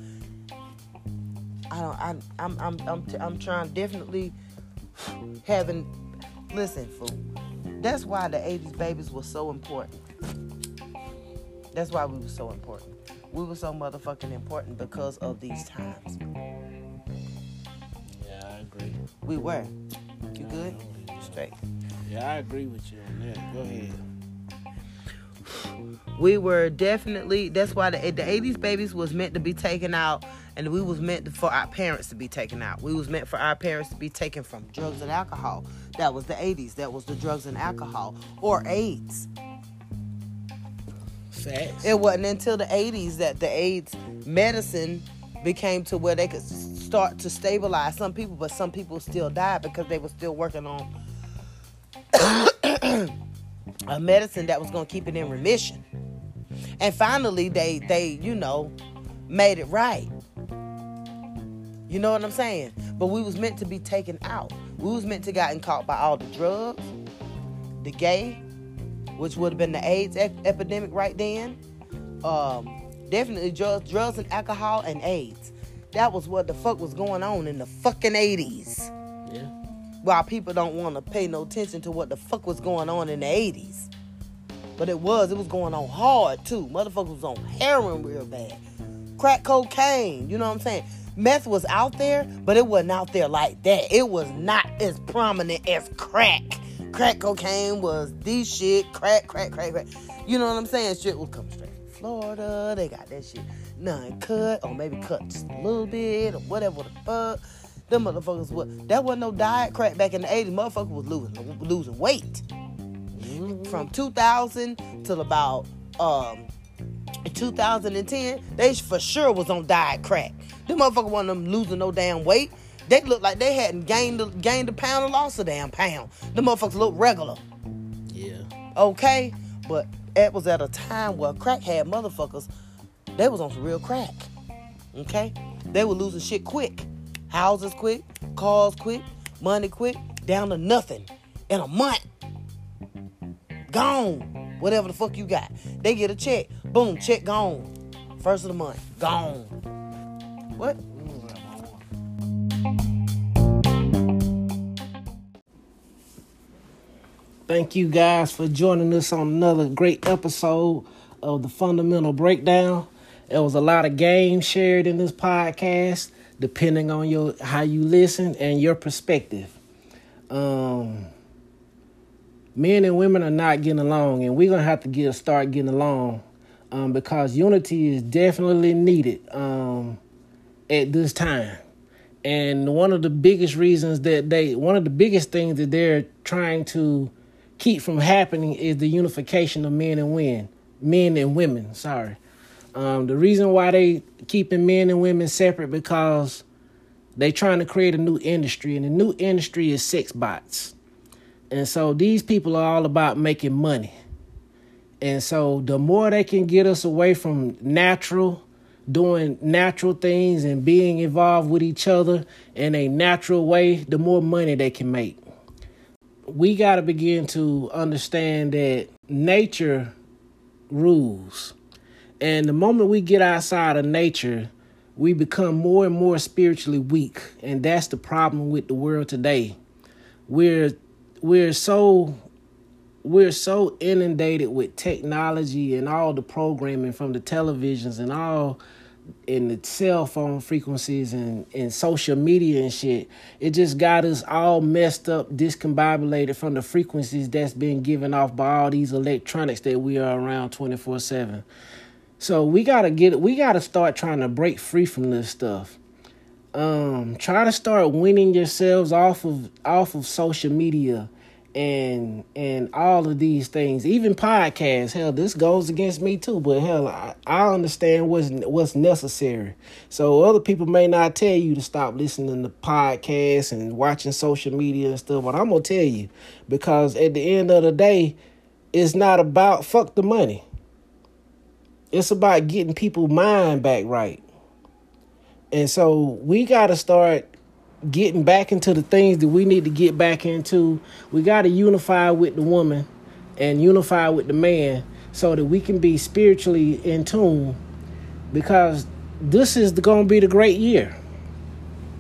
[SPEAKER 1] I don't. I, I'm. I'm. I'm. T- I'm trying definitely having. Listen, fool. That's why the eighties babies were so important. That's why we were so important. We were so motherfucking important because of these times.
[SPEAKER 2] Yeah, I agree.
[SPEAKER 1] We were. You good?
[SPEAKER 2] Yeah.
[SPEAKER 1] Straight.
[SPEAKER 2] Yeah, I agree with you on that. Go ahead.
[SPEAKER 1] We were definitely, that's why the, the eighties babies was meant to be taken out, and we was meant to, for our parents to be taken out. We was meant for our parents to be taken from drugs and alcohol. That was the eighties. That was the drugs and alcohol. Or AIDS.
[SPEAKER 2] Facts.
[SPEAKER 1] It wasn't until the eighties that the AIDS medicine became to where they could start to stabilize some people, but some people still died because they were still working on a medicine that was going to keep it in remission. And finally, they, they, you know, made it right. You know what I'm saying? But we was meant to be taken out. We was meant to gotten caught by all the drugs, the gay, which would have been the AIDS ep- epidemic right then. Um, definitely drugs, drugs and alcohol and AIDS. That was what the fuck was going on in the fucking eighties.
[SPEAKER 2] Yeah.
[SPEAKER 1] While people don't want to pay no attention to what the fuck was going on in the eighties. But it was. It was going on hard, too. Motherfuckers was on heroin real bad. Crack cocaine. You know what I'm saying? Meth was out there, but it wasn't out there like that. It was not as prominent as crack. Crack cocaine was the shit. Crack, crack, crack, crack. You know what I'm saying? Shit was coming straight from Florida. They got that shit non-cut, or maybe cut just a little bit, or whatever the fuck. Them motherfuckers was, that wasn't no diet crack back in the eighties. Motherfuckers was losing losing weight. Mm-hmm. From two thousand till about um two thousand ten, they for sure was on diet crack. Them motherfuckers wasn't them losing no damn weight. They looked like they hadn't gained a, gained a pound or lost a damn pound. Them motherfuckers look regular.
[SPEAKER 2] Yeah.
[SPEAKER 1] Okay? But it was at a time where crack had motherfuckers, they was on some real crack. Okay? They were losing shit quick. Houses quick, cars quick, money quick, down to nothing in a month. Gone. Whatever the fuck you got. They get a check. Boom, check gone. First of the month. Gone. What?
[SPEAKER 2] Thank you guys for joining us on another great episode of the Fundamental Breakdown. There was a lot of game shared in this podcast, depending on your how you listen and your perspective. Um, men and women are not getting along, and we're gonna have to get start getting along um, because unity is definitely needed um, at this time. And one of the biggest reasons that they, one of the biggest things that they're trying to keep from happening is the unification of men and women, men and women. Sorry. Um, the reason why they keeping men and women separate because they trying to create a new industry, and the new industry is sex bots. And so these people are all about making money. And so the more they can get us away from natural, doing natural things and being involved with each other in a natural way, the more money they can make. We got to begin to understand that nature rules. And the moment we get outside of nature, we become more and more spiritually weak. And that's the problem with the world today. We're we're so we're so inundated with technology and all the programming from the televisions and all in the cell phone frequencies and, and social media and shit. It just got us all messed up, discombobulated from the frequencies that's been given off by all these electronics that we are around twenty-four seven. So we gotta get we gotta start trying to break free from this stuff. Um, try to start winning yourselves off of off of social media and and all of these things, even podcasts. Hell, this goes against me too, but hell, I, I understand what's what's necessary. So other people may not tell you to stop listening to podcasts and watching social media and stuff, but I'm gonna tell you, because at the end of the day, it's not about fuck the money. It's about getting people's mind back right. And so we got to start getting back into the things that we need to get back into. We got to unify with the woman and unify with the man so that we can be spiritually in tune, because this is going to be the great year.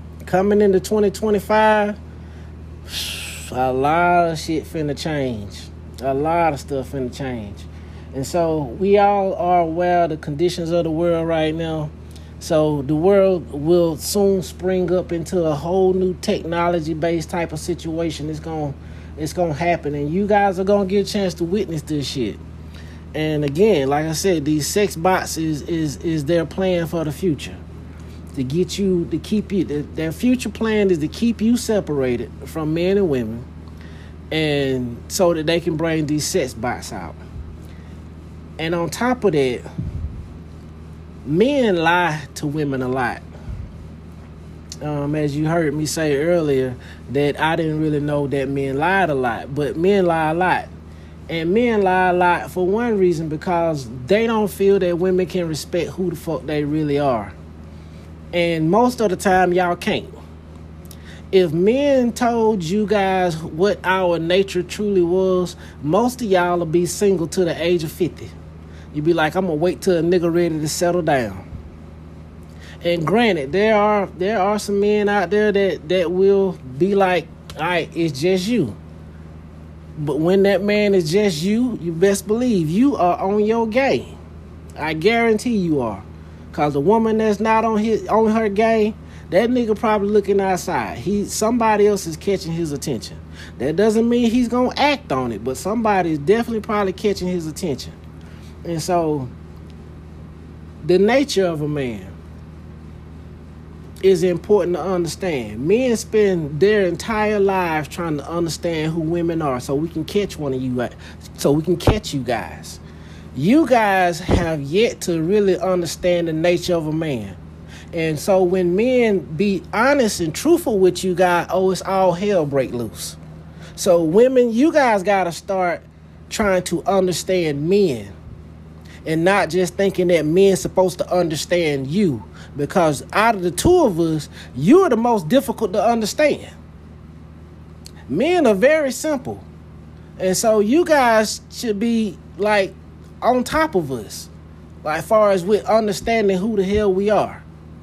[SPEAKER 2] Coming into twenty twenty-five, a lot of shit finna change. A lot of stuff finna change. And so we all are aware of the conditions of the world right now. So the world will soon spring up into a whole new technology-based type of situation. It's gonna, it's gonna happen, and you guys are gonna get a chance to witness this shit. And again, like I said, these sex bots is is is their plan for the future, to get you, to keep you. Their future plan is to keep you separated from men and women, and so that they can bring these sex bots out. And on top of that, men lie to women a lot. Um, as you heard me say earlier, that I didn't really know that men lied a lot, but men lie a lot. And men lie a lot for one reason, because they don't feel that women can respect who the fuck they really are. And most of the time, y'all can't. If men told you guys what our nature truly was, most of y'all will be single to the age of fifty. You'd be like, I'm gonna wait till a nigga ready to settle down. And granted, there are there are some men out there that, that will be like, all right, it's just you. But when that man is just you, you best believe you are on your game. I guarantee you are. Cause the woman that's not on his on her game, that nigga probably looking outside. He somebody else is catching his attention. That doesn't mean he's gonna act on it, but somebody is definitely probably catching his attention. And so, the nature of a man is important to understand. Men spend their entire lives trying to understand who women are, so we can catch one of you, so we can catch you guys. You guys have yet to really understand the nature of a man. And so when men be honest and truthful with you guys, oh, it's all hell break loose. So women, you guys got to start trying to understand men. And not just thinking that men's supposed to understand you. Because out of the two of us, you are the most difficult to understand. Men are very simple. And so you guys should be like on top of us. Like far as with understanding who the hell we are.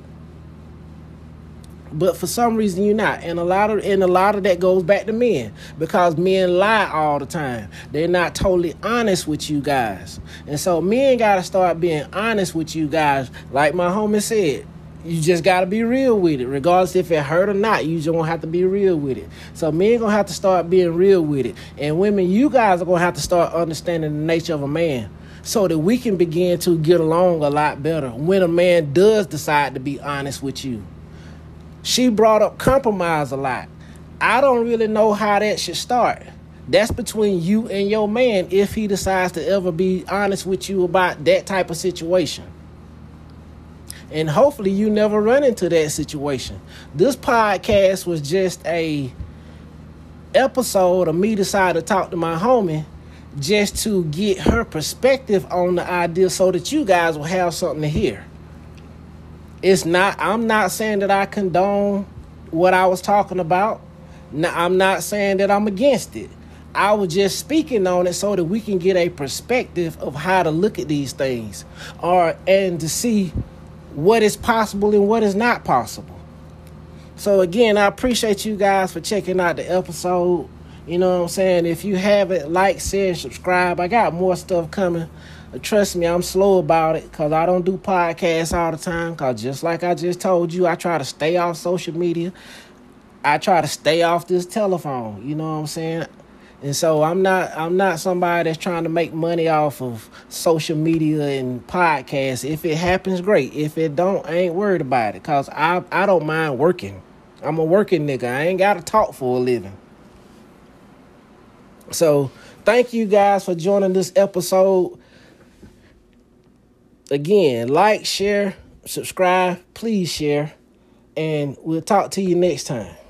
[SPEAKER 2] But for some reason you're not. And a lot of and a lot of that goes back to men. Because men lie all the time. They're not totally honest with you guys. And so men gotta start being honest with you guys. Like my homie said, you just gotta be real with it. Regardless if it hurt or not, you just gonna have to be real with it. So men gonna have to start being real with it. And women, you guys are gonna have to start understanding the nature of a man, so that we can begin to get along a lot better when a man does decide to be honest with you. She brought up compromise a lot. I don't really know how that should start. That's between you and your man if he decides to ever be honest with you about that type of situation. And hopefully you never run into that situation. This podcast was just a episode of me deciding to talk to my homie just to get her perspective on the idea so that you guys will have something to hear. It's not, I'm not saying that I condone what I was talking about. No, I'm not saying that I'm against it. I was just speaking on it so that we can get a perspective of how to look at these things, or and to see what is possible and what is not possible. So again, I appreciate you guys for checking out the episode. You know what I'm saying? If you haven't, like, share, subscribe. I got more stuff coming. Trust me, I'm slow about it because I don't do podcasts all the time. Because just like I just told you, I try to stay off social media. I try to stay off this telephone. You know what I'm saying? And so I'm not I'm not somebody that's trying to make money off of social media and podcasts. If it happens, great. If it don't, I ain't worried about it. Because I, I don't mind working. I'm a working nigga. I ain't got to talk for a living. So thank you guys for joining this episode. Again, like, share, subscribe, please share, and we'll talk to you next time.